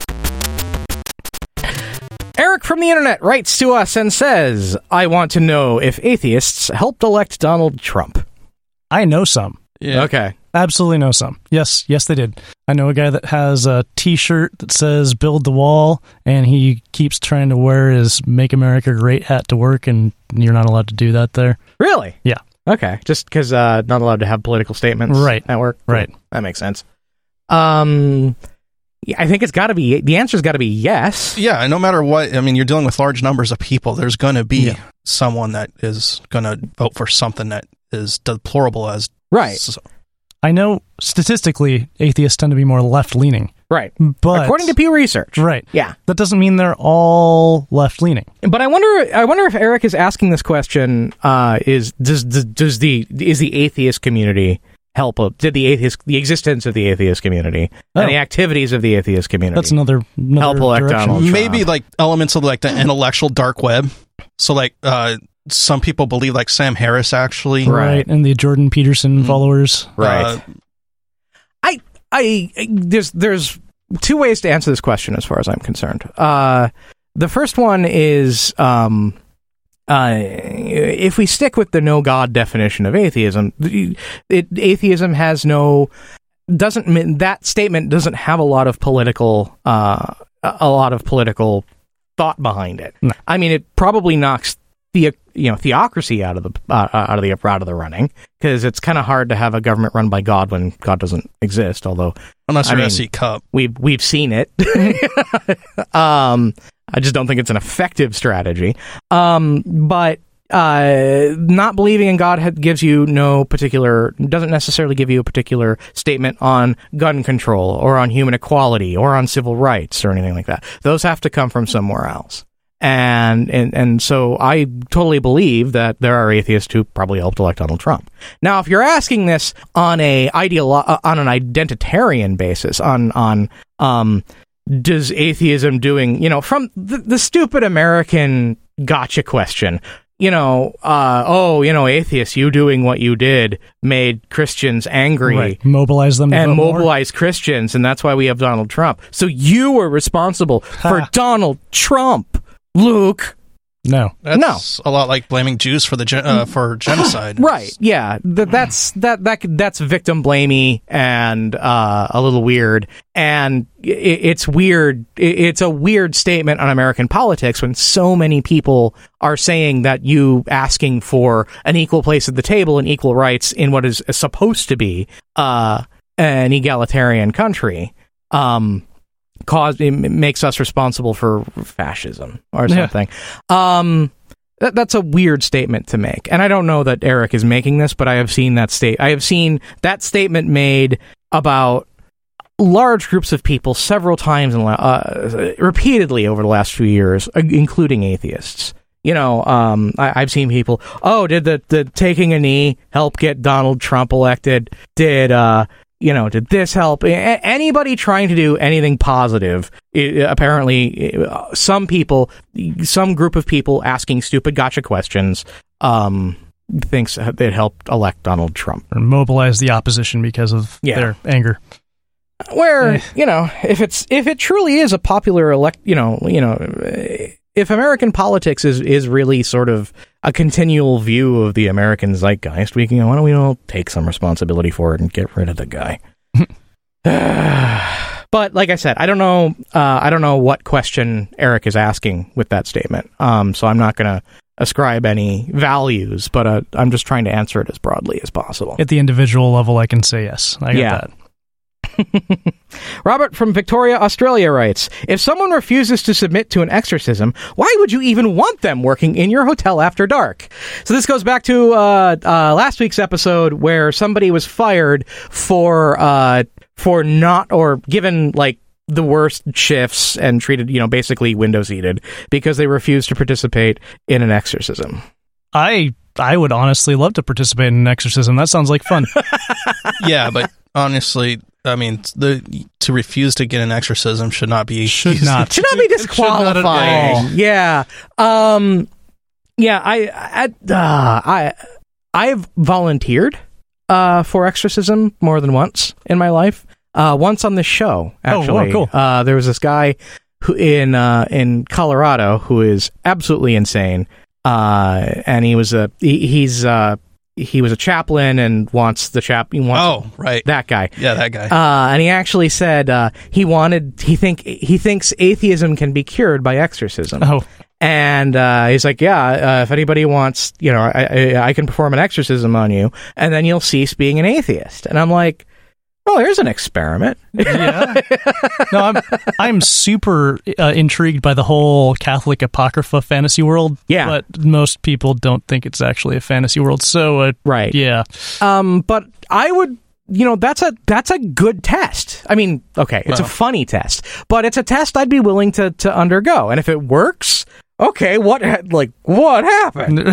Eric from the internet writes to us and says, I want to know if atheists helped elect Donald Trump. I know some. Yeah. Okay. Absolutely know some. Yes, yes, they did. I know a guy that has a T-shirt that says "Build the Wall," and he keeps trying to wear his "Make America Great" hat to work, and you're not allowed to do that there. Really? Yeah. Okay. Just because uh, not allowed to have political statements right. at work? Right. That makes sense. Um, yeah, I think it's got to be, the answer's got to be yes. Yeah, no matter what, I mean, you're dealing with large numbers of people. There's going to be Yeah. someone that is going to vote for something that is deplorable as... Right. So, I know statistically atheists tend to be more left-leaning. Right. But according to Pew Research. Right. Yeah. That doesn't mean they're all left-leaning. But I wonder I wonder if Eric is asking this question, uh, is does, does does the is the atheist community help did the atheist the existence of the atheist community Oh. and the activities of the atheist community That's another, another help elect direction. Donald Trump? maybe like elements of like the intellectual dark web. So like uh, some people believe like Sam Harris actually. Right, and the Jordan Peterson followers. Right. Uh, I, I, there's, there's two ways to answer this question as far as I'm concerned. Uh, the first one is, um, uh, if we stick with the no God definition of atheism, it, atheism has no, doesn't mean, that statement doesn't have a lot of political, uh, a lot of political thought behind it. No. I mean, it probably knocks the, you know, theocracy out of the uh, out of the out of the running, because it's kind of hard to have a government run by God when God doesn't exist. Although, unless I you're mean, S C Cup, we've we've seen it. um, I just don't think it's an effective strategy. Um, but uh, not believing in God had, gives you no particular, doesn't necessarily give you a particular statement on gun control or on human equality or on civil rights or anything like that. Those have to come from somewhere else. And, and and so I totally believe that there are atheists who probably helped elect Donald Trump. Now, if you're asking this on a ideolo- uh, on an identitarian basis, on on um, does atheism doing, you know, from the, the stupid American gotcha question, you know, uh, oh, you know, atheists, you doing what you did made Christians angry. Right. Mobilize them to and vote more. mobilize Christians, and that's why we have Donald Trump. So you were responsible for Donald Trump. Luke. No. that's a lot like blaming Jews for the gen- uh, for genocide. Right. Yeah. Th- that's that that that's victim blamey and uh, a little weird. And it, it's weird. It, it's a weird statement on American politics when so many people are saying that you asking for an equal place at the table and equal rights in what is supposed to be uh, an egalitarian country. Um, Cause it makes us responsible for fascism or something. Yeah. Um, that, that's a weird statement to make, and I don't know that Eric is making this, but I have seen that state. I have seen that statement made about large groups of people several times and uh, repeatedly over the last few years, including atheists. You know, um, I, I've seen people. Oh, did the the taking a knee help get Donald Trump elected? Did uh. You know, did this help? A- anybody trying to do anything positive, it, apparently, uh, some people, some group of people asking stupid gotcha questions, um, thinks it helped elect Donald Trump. Or mobilize the opposition because of Yeah. their anger. Where, you know, if it's if it truly is a popular elect, you know, you know, if American politics is, is really sort of a continual view of the American zeitgeist, we can, why don't we all take some responsibility for it and get rid of the guy? But like I said, I don't know. Uh, I don't know what question Eric is asking with that statement. Um, so I'm not going to ascribe any values, but uh, I'm just trying to answer it as broadly as possible. At the individual level, I can say yes. I got Yeah. that. Robert from Victoria, Australia writes, if someone refuses to submit to an exorcism, why would you even want them working in your hotel after dark? So this goes back to uh, uh, last week's episode where somebody was fired for uh, for not or given like the worst shifts and treated, you know, basically window seated because they refused to participate in an exorcism. I I would honestly love to participate in an exorcism. That sounds like fun. Yeah, but honestly, I mean, the to refuse to get an exorcism should not be Should not. Should not be disqualifying. Yeah. Um. Yeah. I. I. Uh, I. I've volunteered uh, for exorcism more than once in my life. Uh, once on the show, actually. Oh, wow, cool. Uh, there was this guy who in uh, in Colorado who is absolutely insane. Uh, and he was a he, he's uh he was a chaplain and wants the chap he wants Oh, right. that guy. Yeah, that guy. Uh, and he actually said uh, he wanted he think he thinks atheism can be cured by exorcism. Oh, And uh, he's like, yeah, uh, if anybody wants, you know, I, I I can perform an exorcism on you, and then you'll cease being an atheist. And I'm like, well, there's an experiment. yeah. No, I'm I'm super uh, intrigued by the whole Catholic Apocrypha fantasy world. Yeah. But most people don't think it's actually a fantasy world. So, uh, Right. yeah. Um, but I would, you know, that's a that's a good test. I mean, okay, it's Well. a funny test, but it's a test I'd be willing to to undergo. And if it works, okay, what ha- like what happened?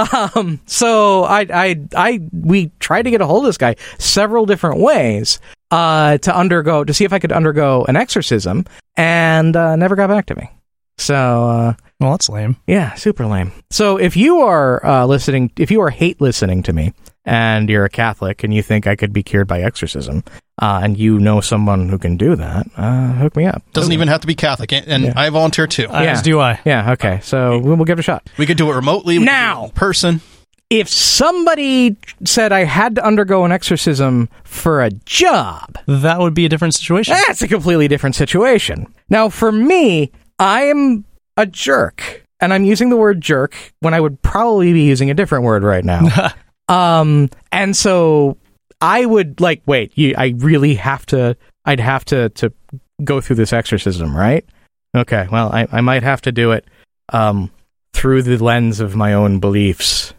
um, so I I I we tried to get a hold of this guy several different ways uh to undergo to see if I could undergo an exorcism, and uh, never got back to me. So. Uh, Well, that's lame. Yeah, super lame. So if you are uh, listening, if you are hate listening to me, and you're a Catholic, and you think I could be cured by exorcism, uh, and you know someone who can do that, uh, hook me up. Doesn't even have to be Catholic, and, and Yeah. I volunteer too. Uh, Yeah. As do I. Yeah, okay. So we'll, we'll give it a shot. We could do it remotely. We could do Now. it in person. If somebody said I had to undergo an exorcism for a job, That would be a different situation. that's a completely different situation. Now, for me, I am a jerk. And I'm using the word jerk when I would probably be using a different word right now. um, and so I would like, wait, you, I really have to, I'd have to, to go through this exorcism, right? Okay, well, I, I might have to do it um, through the lens of my own beliefs.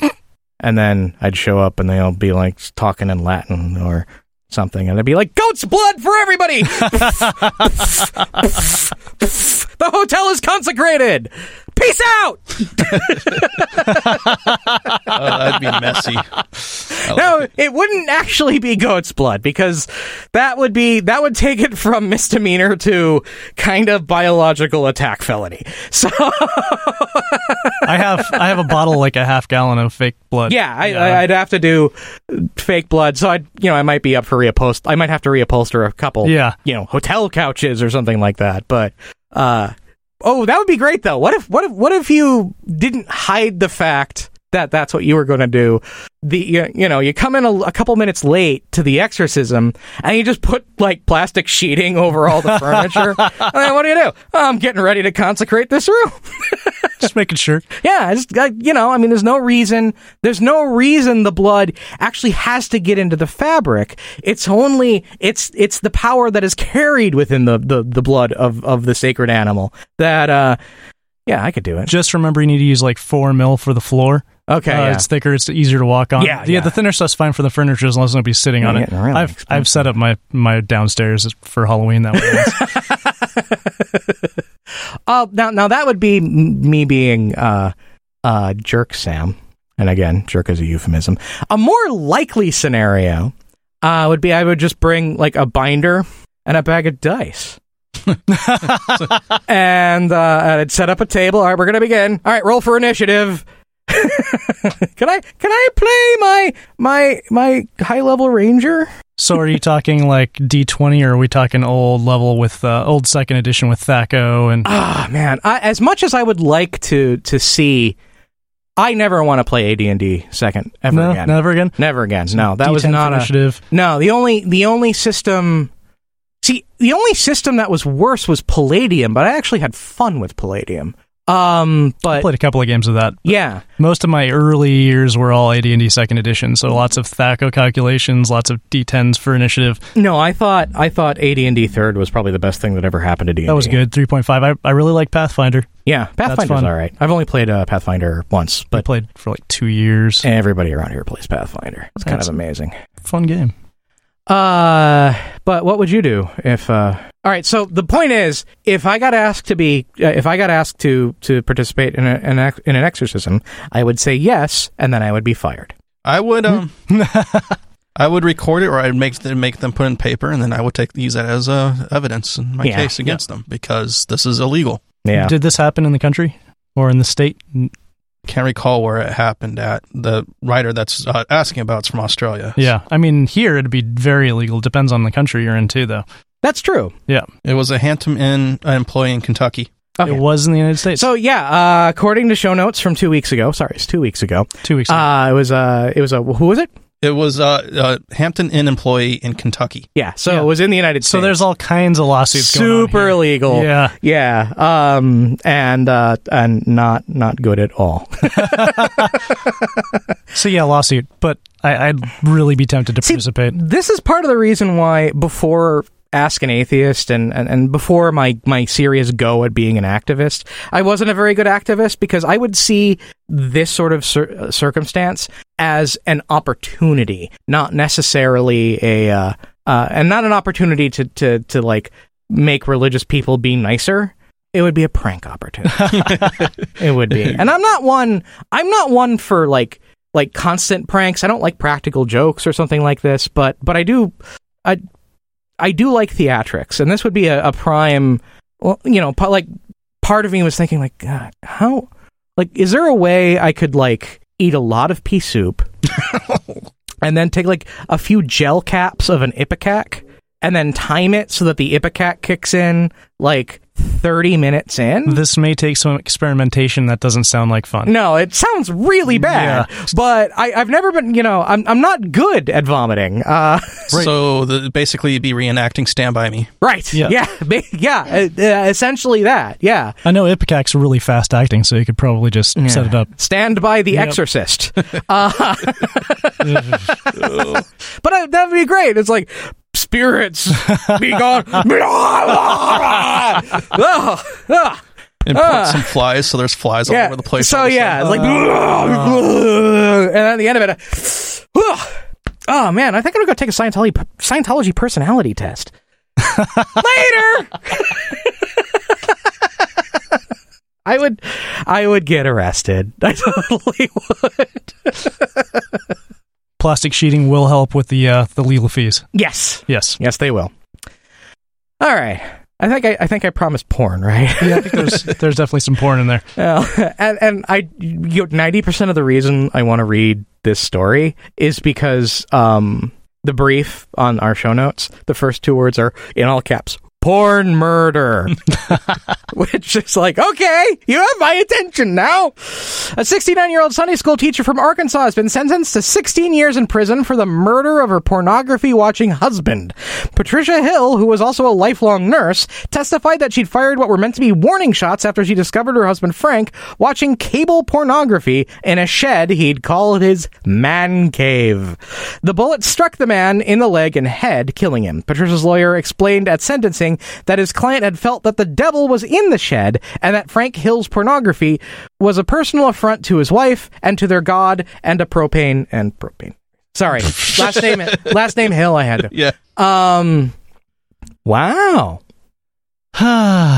And then I'd show up and they'll be like talking in Latin or something, and I'd be like, goat's blood for everybody! The hotel is consecrated! Peace out! Oh, that'd be messy. I No, like it. it wouldn't actually be goat's blood, because that would be that would take it from misdemeanor to kind of biological attack felony. So I have I have a bottle like a half gallon of fake blood. yeah, I, I, I'd have to do fake blood. So I, you know, I might be up for reupholst. I might have to reupholster a couple, Yeah. you know, hotel couches or something like that. But uh, oh, that would be great though. What if what if what if you didn't hide the fact that that's what you were going to do? The you, you know, you come in a, a couple minutes late to the exorcism, and you just put like plastic sheeting over all the furniture. And then what do you do? Oh, I'm getting ready to consecrate this room. Just making sure. Yeah, I just I, you know, I mean, there's no reason. There's no reason the blood actually has to get into the fabric. It's only it's it's the power that is carried within the the, the blood of, of the sacred animal. That uh, yeah, I could do it. Just remember, you need to use like four mil for the floor. Okay, Uh, yeah. It's thicker. It's easier to walk on. Yeah, yeah. yeah. The thinner stuff's fine for the furniture as long as nobody's sitting You're on it. getting really I've expensive. I've set up my my downstairs for Halloween that way. once. Oh, now now that would be m- me being uh, uh, jerk Sam, and again, jerk is a euphemism. A more likely scenario uh, would be I would just bring like a binder and a bag of dice. and uh, I'd set up a table. All right, we're gonna begin. All right, roll for initiative. can I can I play my my my high level ranger? So are you talking like D twenty, or are we talking old level with uh, old second edition with Thaco? And ah, man, I, as much as I would like to to see, I never want to play A D and D second ever no, again. Never again. Never again. No, that D ten was not initiative. a no. The only the only system. See, the only system that was worse was Palladium, but I actually had fun with Palladium. Um, I but played a couple of games of that. yeah, Most of my early years were all A D and D second edition, so lots of Thaco calculations, lots of D tens for initiative. no, I thought I thought A D and D third was probably the best thing that ever happened to D and D. That was good. three point five. I, I really like Pathfinder. Yeah, Pathfinder's fun. all right. I've only played uh, Pathfinder once, I but played for like two years. everybody around here plays Pathfinder. It's kind That's- of amazing. Fun game. Uh, but what would you do if? Uh, all right. So the point is, if I got asked to be, uh, if I got asked to to participate in a, an ex- in an exorcism, I would say yes, and then I would be fired. I would um, I would record it, or I'd make them make them put in paper, and then I would take use that as uh, evidence in my Yeah. case against them because this is illegal. Yeah. Did this happen in the country or in the state? Can't recall where it happened at. The writer that's uh, asking about is from Australia. Yeah. I mean, here it'd be very illegal. Depends on the country you're in, too, though. That's true. Yeah. It was a Hampton Inn employee in Kentucky. Okay. It was in the United States. So yeah, uh, according to show notes from two weeks ago, sorry, it's two weeks ago. Two weeks ago. Uh, it was uh, it was a who was it? It was uh, a Hampton Inn employee in Kentucky. Yeah, so Yeah. it was in the United States. so there's all kinds of lawsuits going on super here. illegal. Yeah. yeah, um, and uh, and not not good at all. So yeah, lawsuit. But I, I'd really be tempted to See, participate. This is part of the reason why before Ask an Atheist and, and, and before my, my serious go at being an activist, I wasn't a very good activist because I would see this sort of cir- circumstance as an opportunity, not necessarily a, uh, uh, and not an opportunity to, to, to like make religious people be nicer. It would be a prank opportunity. It would be. And I'm not one, I'm not one for like, like constant pranks. I don't like practical jokes or something like this, but, but I do, I, I do like theatrics, and this would be a, a prime, well, you know, like, part of me was thinking, like, God, how, like, is there a way I could, like, eat a lot of pea soup, and then take, like, a few gel caps of an Ipecac, and then time it so that the Ipecac kicks in, like, thirty minutes in? This may take some experimentation. That doesn't sound like fun. No, it sounds really bad, Yeah. but I, I've never been, you know, I'm I'm not good at vomiting. Uh, So the, basically, you'd be reenacting Stand By Me. right. Yeah. Yeah. ba- Yeah. uh, uh, essentially that. Yeah. I know Ipicac's really fast acting, so you could probably just Yeah. set it up. Stand by the Yep. Exorcist. uh, but uh, that'd be great. It's like, spirits, be gone. Ugh, ugh. And put Ah. some flies, so there's flies all Yeah. over the place. So all of a yeah, it's sudden. like, and at the end of it, uh, oh man, I think I'm gonna go take a Scientology Scientology personality test. Later. I would, I would get arrested. I totally would. Plastic sheeting will help with the uh, the legal fees. Yes, Yes. yes, they will. All right. I think I, I think I promised porn, right? Yeah, I think there's there's definitely some porn in there. Well, and and I, you know, ninety percent of the reason I want to read this story is because um, the brief on our show notes, the first two words are in all caps, porn murder. Which is like, okay, you have my attention now. A sixty-nine-year-old Sunday school teacher from Arkansas has been sentenced to sixteen years in prison for the murder of her pornography-watching husband. Patricia Hill, who was also a lifelong nurse, testified that she'd fired what were meant to be warning shots after she discovered her husband Frank watching cable pornography in a shed he'd called his man cave. The bullet struck the man in the leg and head, killing him. Patricia's lawyer explained at sentencing that his client had felt that the devil was in the shed and that Frank Hill's pornography was a personal affront to his wife and to their god and a propane and propane. Sorry, last name last name Hill. I had to. Yeah. Um. Wow.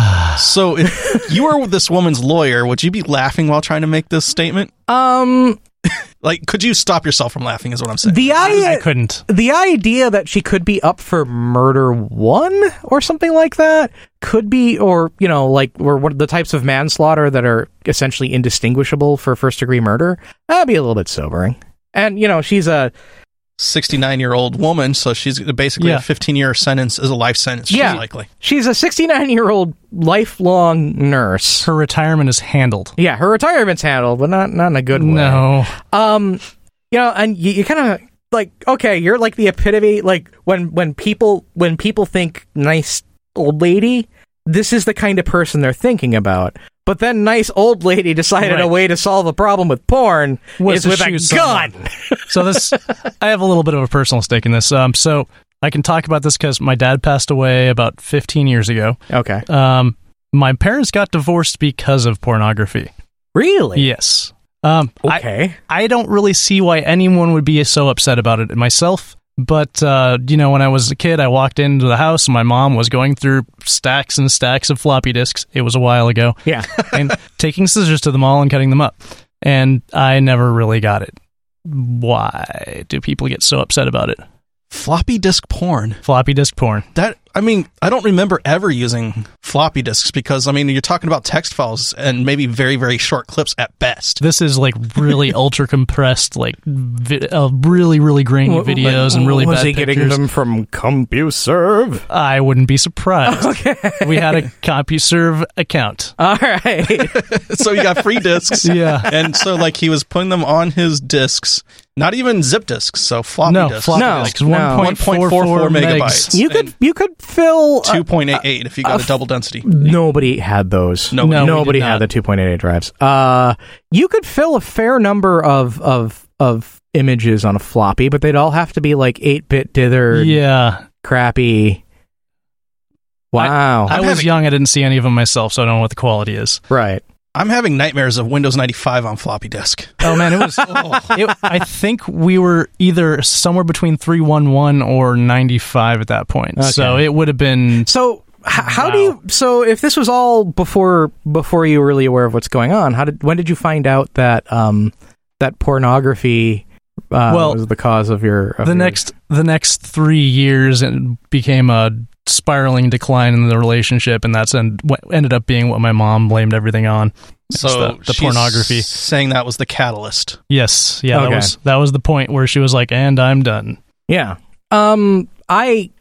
So if you were this woman's lawyer, would you be laughing while trying to make this statement? Um. Like, could you stop yourself from laughing is what I'm saying. The I idea, couldn't. the idea that she could be up for murder one or something like that could be, or, you know, like, or what the types of manslaughter that are essentially indistinguishable for first degree murder, that'd be a little bit sobering. And, you know, she's a sixty-nine-year-old woman, so she's basically Yeah. a fifteen-year sentence is a life sentence, Yeah. likely. She's a sixty-nine-year-old lifelong nurse. Her retirement is handled. Yeah, her retirement's handled, but not not in a good way. No. Um, you know, and you, you kind of like, okay, you're like the epitome. Like when when people when people think nice old lady, this is the kind of person they're thinking about. But then nice old lady decided Right. a way to solve a problem with porn Was is to with a shoot gun. someone. So this, I have a little bit of a personal stake in this. Um, so I can talk about this because my dad passed away about fifteen years ago. Okay, Um, my parents got divorced because of pornography. really? Yes. Um, I, Okay. I don't really see why anyone would be so upset about it myself. But, uh, you know, when I was a kid, I walked into the house and my mom was going through stacks and stacks of floppy disks. It was a while ago. Yeah. And taking scissors to them all and cutting them up. And I never really got it. Why do people get so upset about it? Floppy disk porn. Floppy disk porn. That, I mean, I don't remember ever using floppy disks because, I mean, you're talking about text files and maybe very, very short clips at best. This is like really ultra compressed, like vi- uh, really, really grainy What- videos and really was bad he getting pictures. them from CompuServe? I wouldn't be surprised. Okay. We had a CompuServe account. All right. So you got free disks. Yeah. And so, like, he was putting them on his disks, not even zip disks, so floppy No, disks. floppy No, disks. no. one point four four megabytes. You could And you could fill uh, two point eight eight if you got a double density. Nobody had those. Nobody. No, we Nobody did had not. the two point eight eight drives. Uh, you could fill a fair number of of of images on a floppy, but they'd all have to be like eight bit dithered, Yeah. crappy. Wow. I I'm was having- young. I didn't see any of them myself, so I don't know what the quality is. right. I'm having nightmares of Windows ninety-five on floppy disk. Oh, man, it was... it, I think we were either somewhere between three eleven or ninety-five at that point. Okay. So it would have been... So h- how do Wow. you? So if this was all before before you were really aware of what's going on, how did when did you find out that um that pornography uh, Well, was the cause of your of the your- next the next three years and became a spiraling decline in the relationship, and that's en- what ended up being what my mom blamed everything on. It's So the, the she's pornography. saying that was the catalyst. Yes, yeah, Okay. that was that was the point where she was like, "And I'm done." Yeah. Um I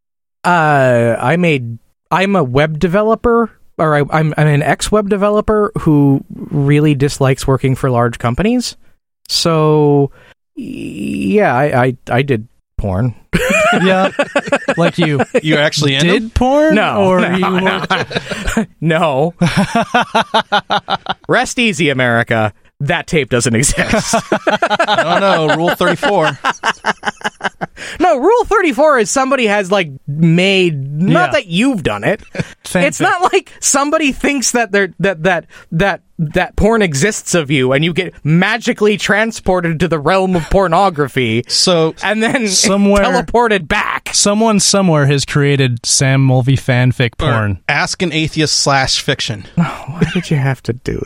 uh I made I'm a web developer or I, I'm I'm an ex-web developer who really dislikes working for large companies. So yeah, I I, I did porn. Yeah, like you You actually did ended? porn, No, or no, you no. No. Rest easy, America. That tape doesn't exist. No, no, Rule thirty-four. No, Rule thirty-four is somebody has like made. Not Yeah. that you've done it. It's Fanfic. not like somebody thinks that they're that that that that porn exists of you, and you get magically transported to the realm of pornography, So, and then Somewhere- teleported back. someone somewhere has created Sam Mulvey fanfic porn. or ask an atheist slash fiction. Why did you have to do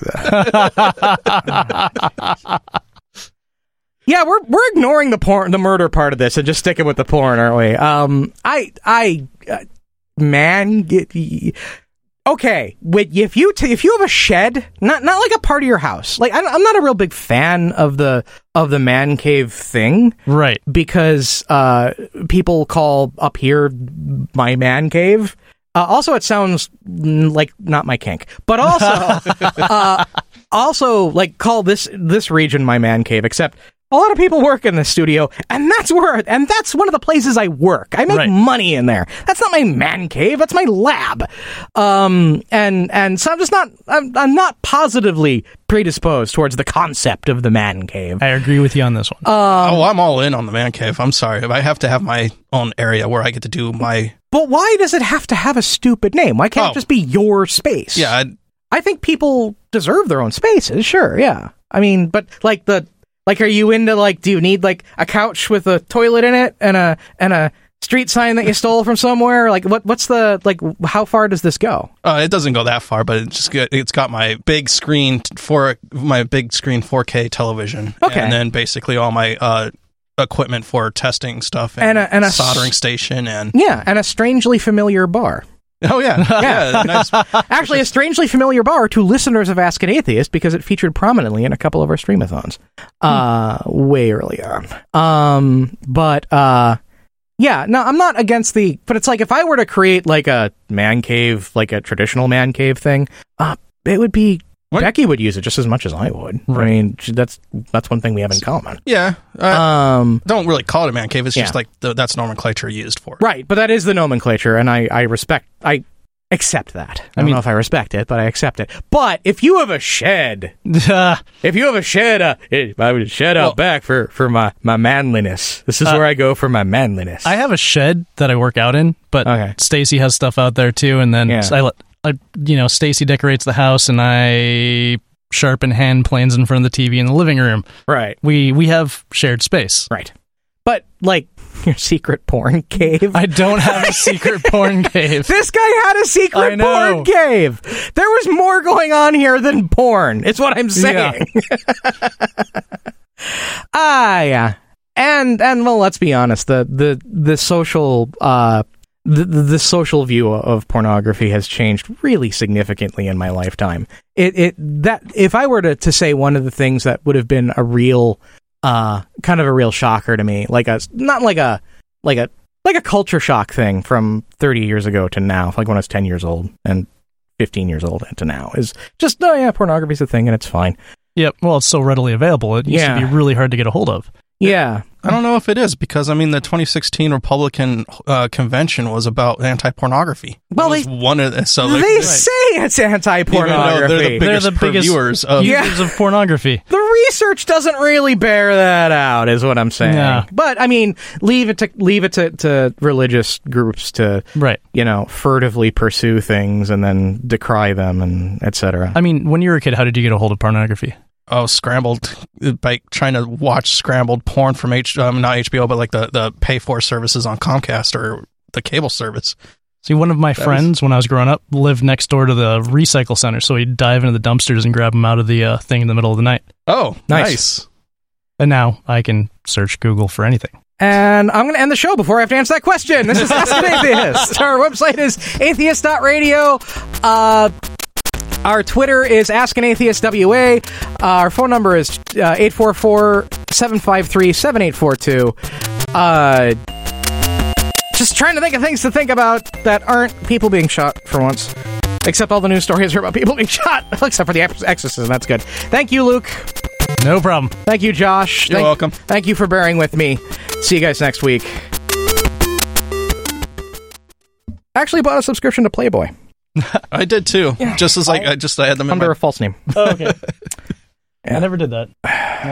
that? Yeah, we're we're ignoring the porn, the murder part of this, and just sticking with the porn, aren't we? Um, I I uh, man, y- y- okay, with if you t- if you have a shed, not not like a part of your house, like I'm, I'm not a real big fan of the of the man cave thing Right. because uh, people call up here my man cave. Uh, also, it sounds mm, like not my kink, but also, uh, also like call this this region my man cave. Except a lot of people work in the studio, and that's where and that's one of the places I work. I make Right. money in there. That's not my man cave. That's my lab. Um, and and so I'm just not I'm I'm not positively predisposed towards the concept of the man cave. I agree with you on this one. oh, I'm all in on the man cave. I'm sorry. I have to have my own area where I get to do my... But why does it have to have a stupid name? Why can't Oh. it just be your space? Yeah, I, I think people deserve their own spaces. Sure, yeah. I mean, but like the like, are you into like? Do you need like a couch with a toilet in it and a and a street sign that you stole from somewhere? Like, what? What's the like? How far does this go? Uh, it doesn't go that far, but it just got, it's got my big screen for my big screen four K television, Okay. and then basically all my uh, equipment for testing stuff and, And a- and a soldering s- station and Yeah, and a strangely familiar bar. oh yeah, yeah, nice. Actually, a strangely familiar bar to listeners of Ask an Atheist because it featured prominently in a couple of our streamathons uh, way early on. Um, but uh, yeah, no, I'm not against the. But it's like if I were to create like a man cave, like a traditional man cave thing, uh, it would be. What? Becky would use it just as much as I would. I Right. mean, she- that's that's one thing we have in common. yeah. Uh, Um, don't really call it a man cave. It's just yeah. like the, that's nomenclature used for it. right, but that is the nomenclature, and I, I respect, I accept that. I, I don't mean- know if I respect it, but I accept it. But if you have a shed, Uh, if you have a shed, uh, I have a shed out Well- back for, for my, my manliness. This is Uh, where I go for my manliness. I have a shed that I work out in, but Okay. Stacy has stuff out there too, and then Yeah. I let I, you know, Stacy decorates the house, and I sharpen hand planes in front of the T V in the living room. right, We we have shared space. right. But like your secret porn cave. I don't have a secret porn cave. This guy had a I secret know. porn cave. There was more going on here than porn. It's what I'm saying. Ah, yeah. And and well, let's be honest. The the the social uh the the social view of pornography has changed really significantly in my lifetime. It it that if I were to to say one of the things that would have been a real uh kind of a real shocker to me, like a not like a like a like a culture shock thing from thirty years ago to now, like when I was ten years old and fifteen years old to now, is just, oh yeah, pornography's a thing and it's fine. Yep. Well, it's so readily available. It used Yeah. to be really hard to get a hold of. Yeah. I don't know if it is because I mean the twenty sixteen Republican uh, convention was about anti-pornography. Well, It was they- one of the, so like, They say it's anti-pornography. Even though they're the They're biggest the biggest reviewers of Yeah. users of pornography. The research doesn't really bear that out, is what I'm saying. Yeah. But I mean, leave it to leave it to, to religious groups to, Right. you know, furtively pursue things and then decry them and et cetera. I mean, when you were a kid, how did you get a hold of pornography? oh scrambled by trying to watch scrambled porn from H um, not H B O but like the the pay for services on Comcast or the cable service. See, one of my That friends, when I was growing up, lived next door to the recycle center, so he'd dive into the dumpsters and grab them out of the uh, thing in the middle of the night. Oh, Nice. nice. And now I can search Google for anything. And I'm going to end the show before I have to answer that question. This is Ask an Atheist. Our website is atheist dot radio. Uh, our Twitter is Ask an Atheist W A. Uh, our phone number is uh, eight four four, seven five three, seven eight four two. Uh, just trying to think of things to think about that aren't people being shot for once. Except all the news stories are about people being shot. Except for the ex- exorcism. That's good. Thank you, Luke. No problem. Thank you, Josh. You're Thank- welcome. Thank you for bearing with me. See you guys next week. I actually bought a subscription to Playboy I did too. Just as like I just I had them in under my a false name. Oh, okay. I never did that.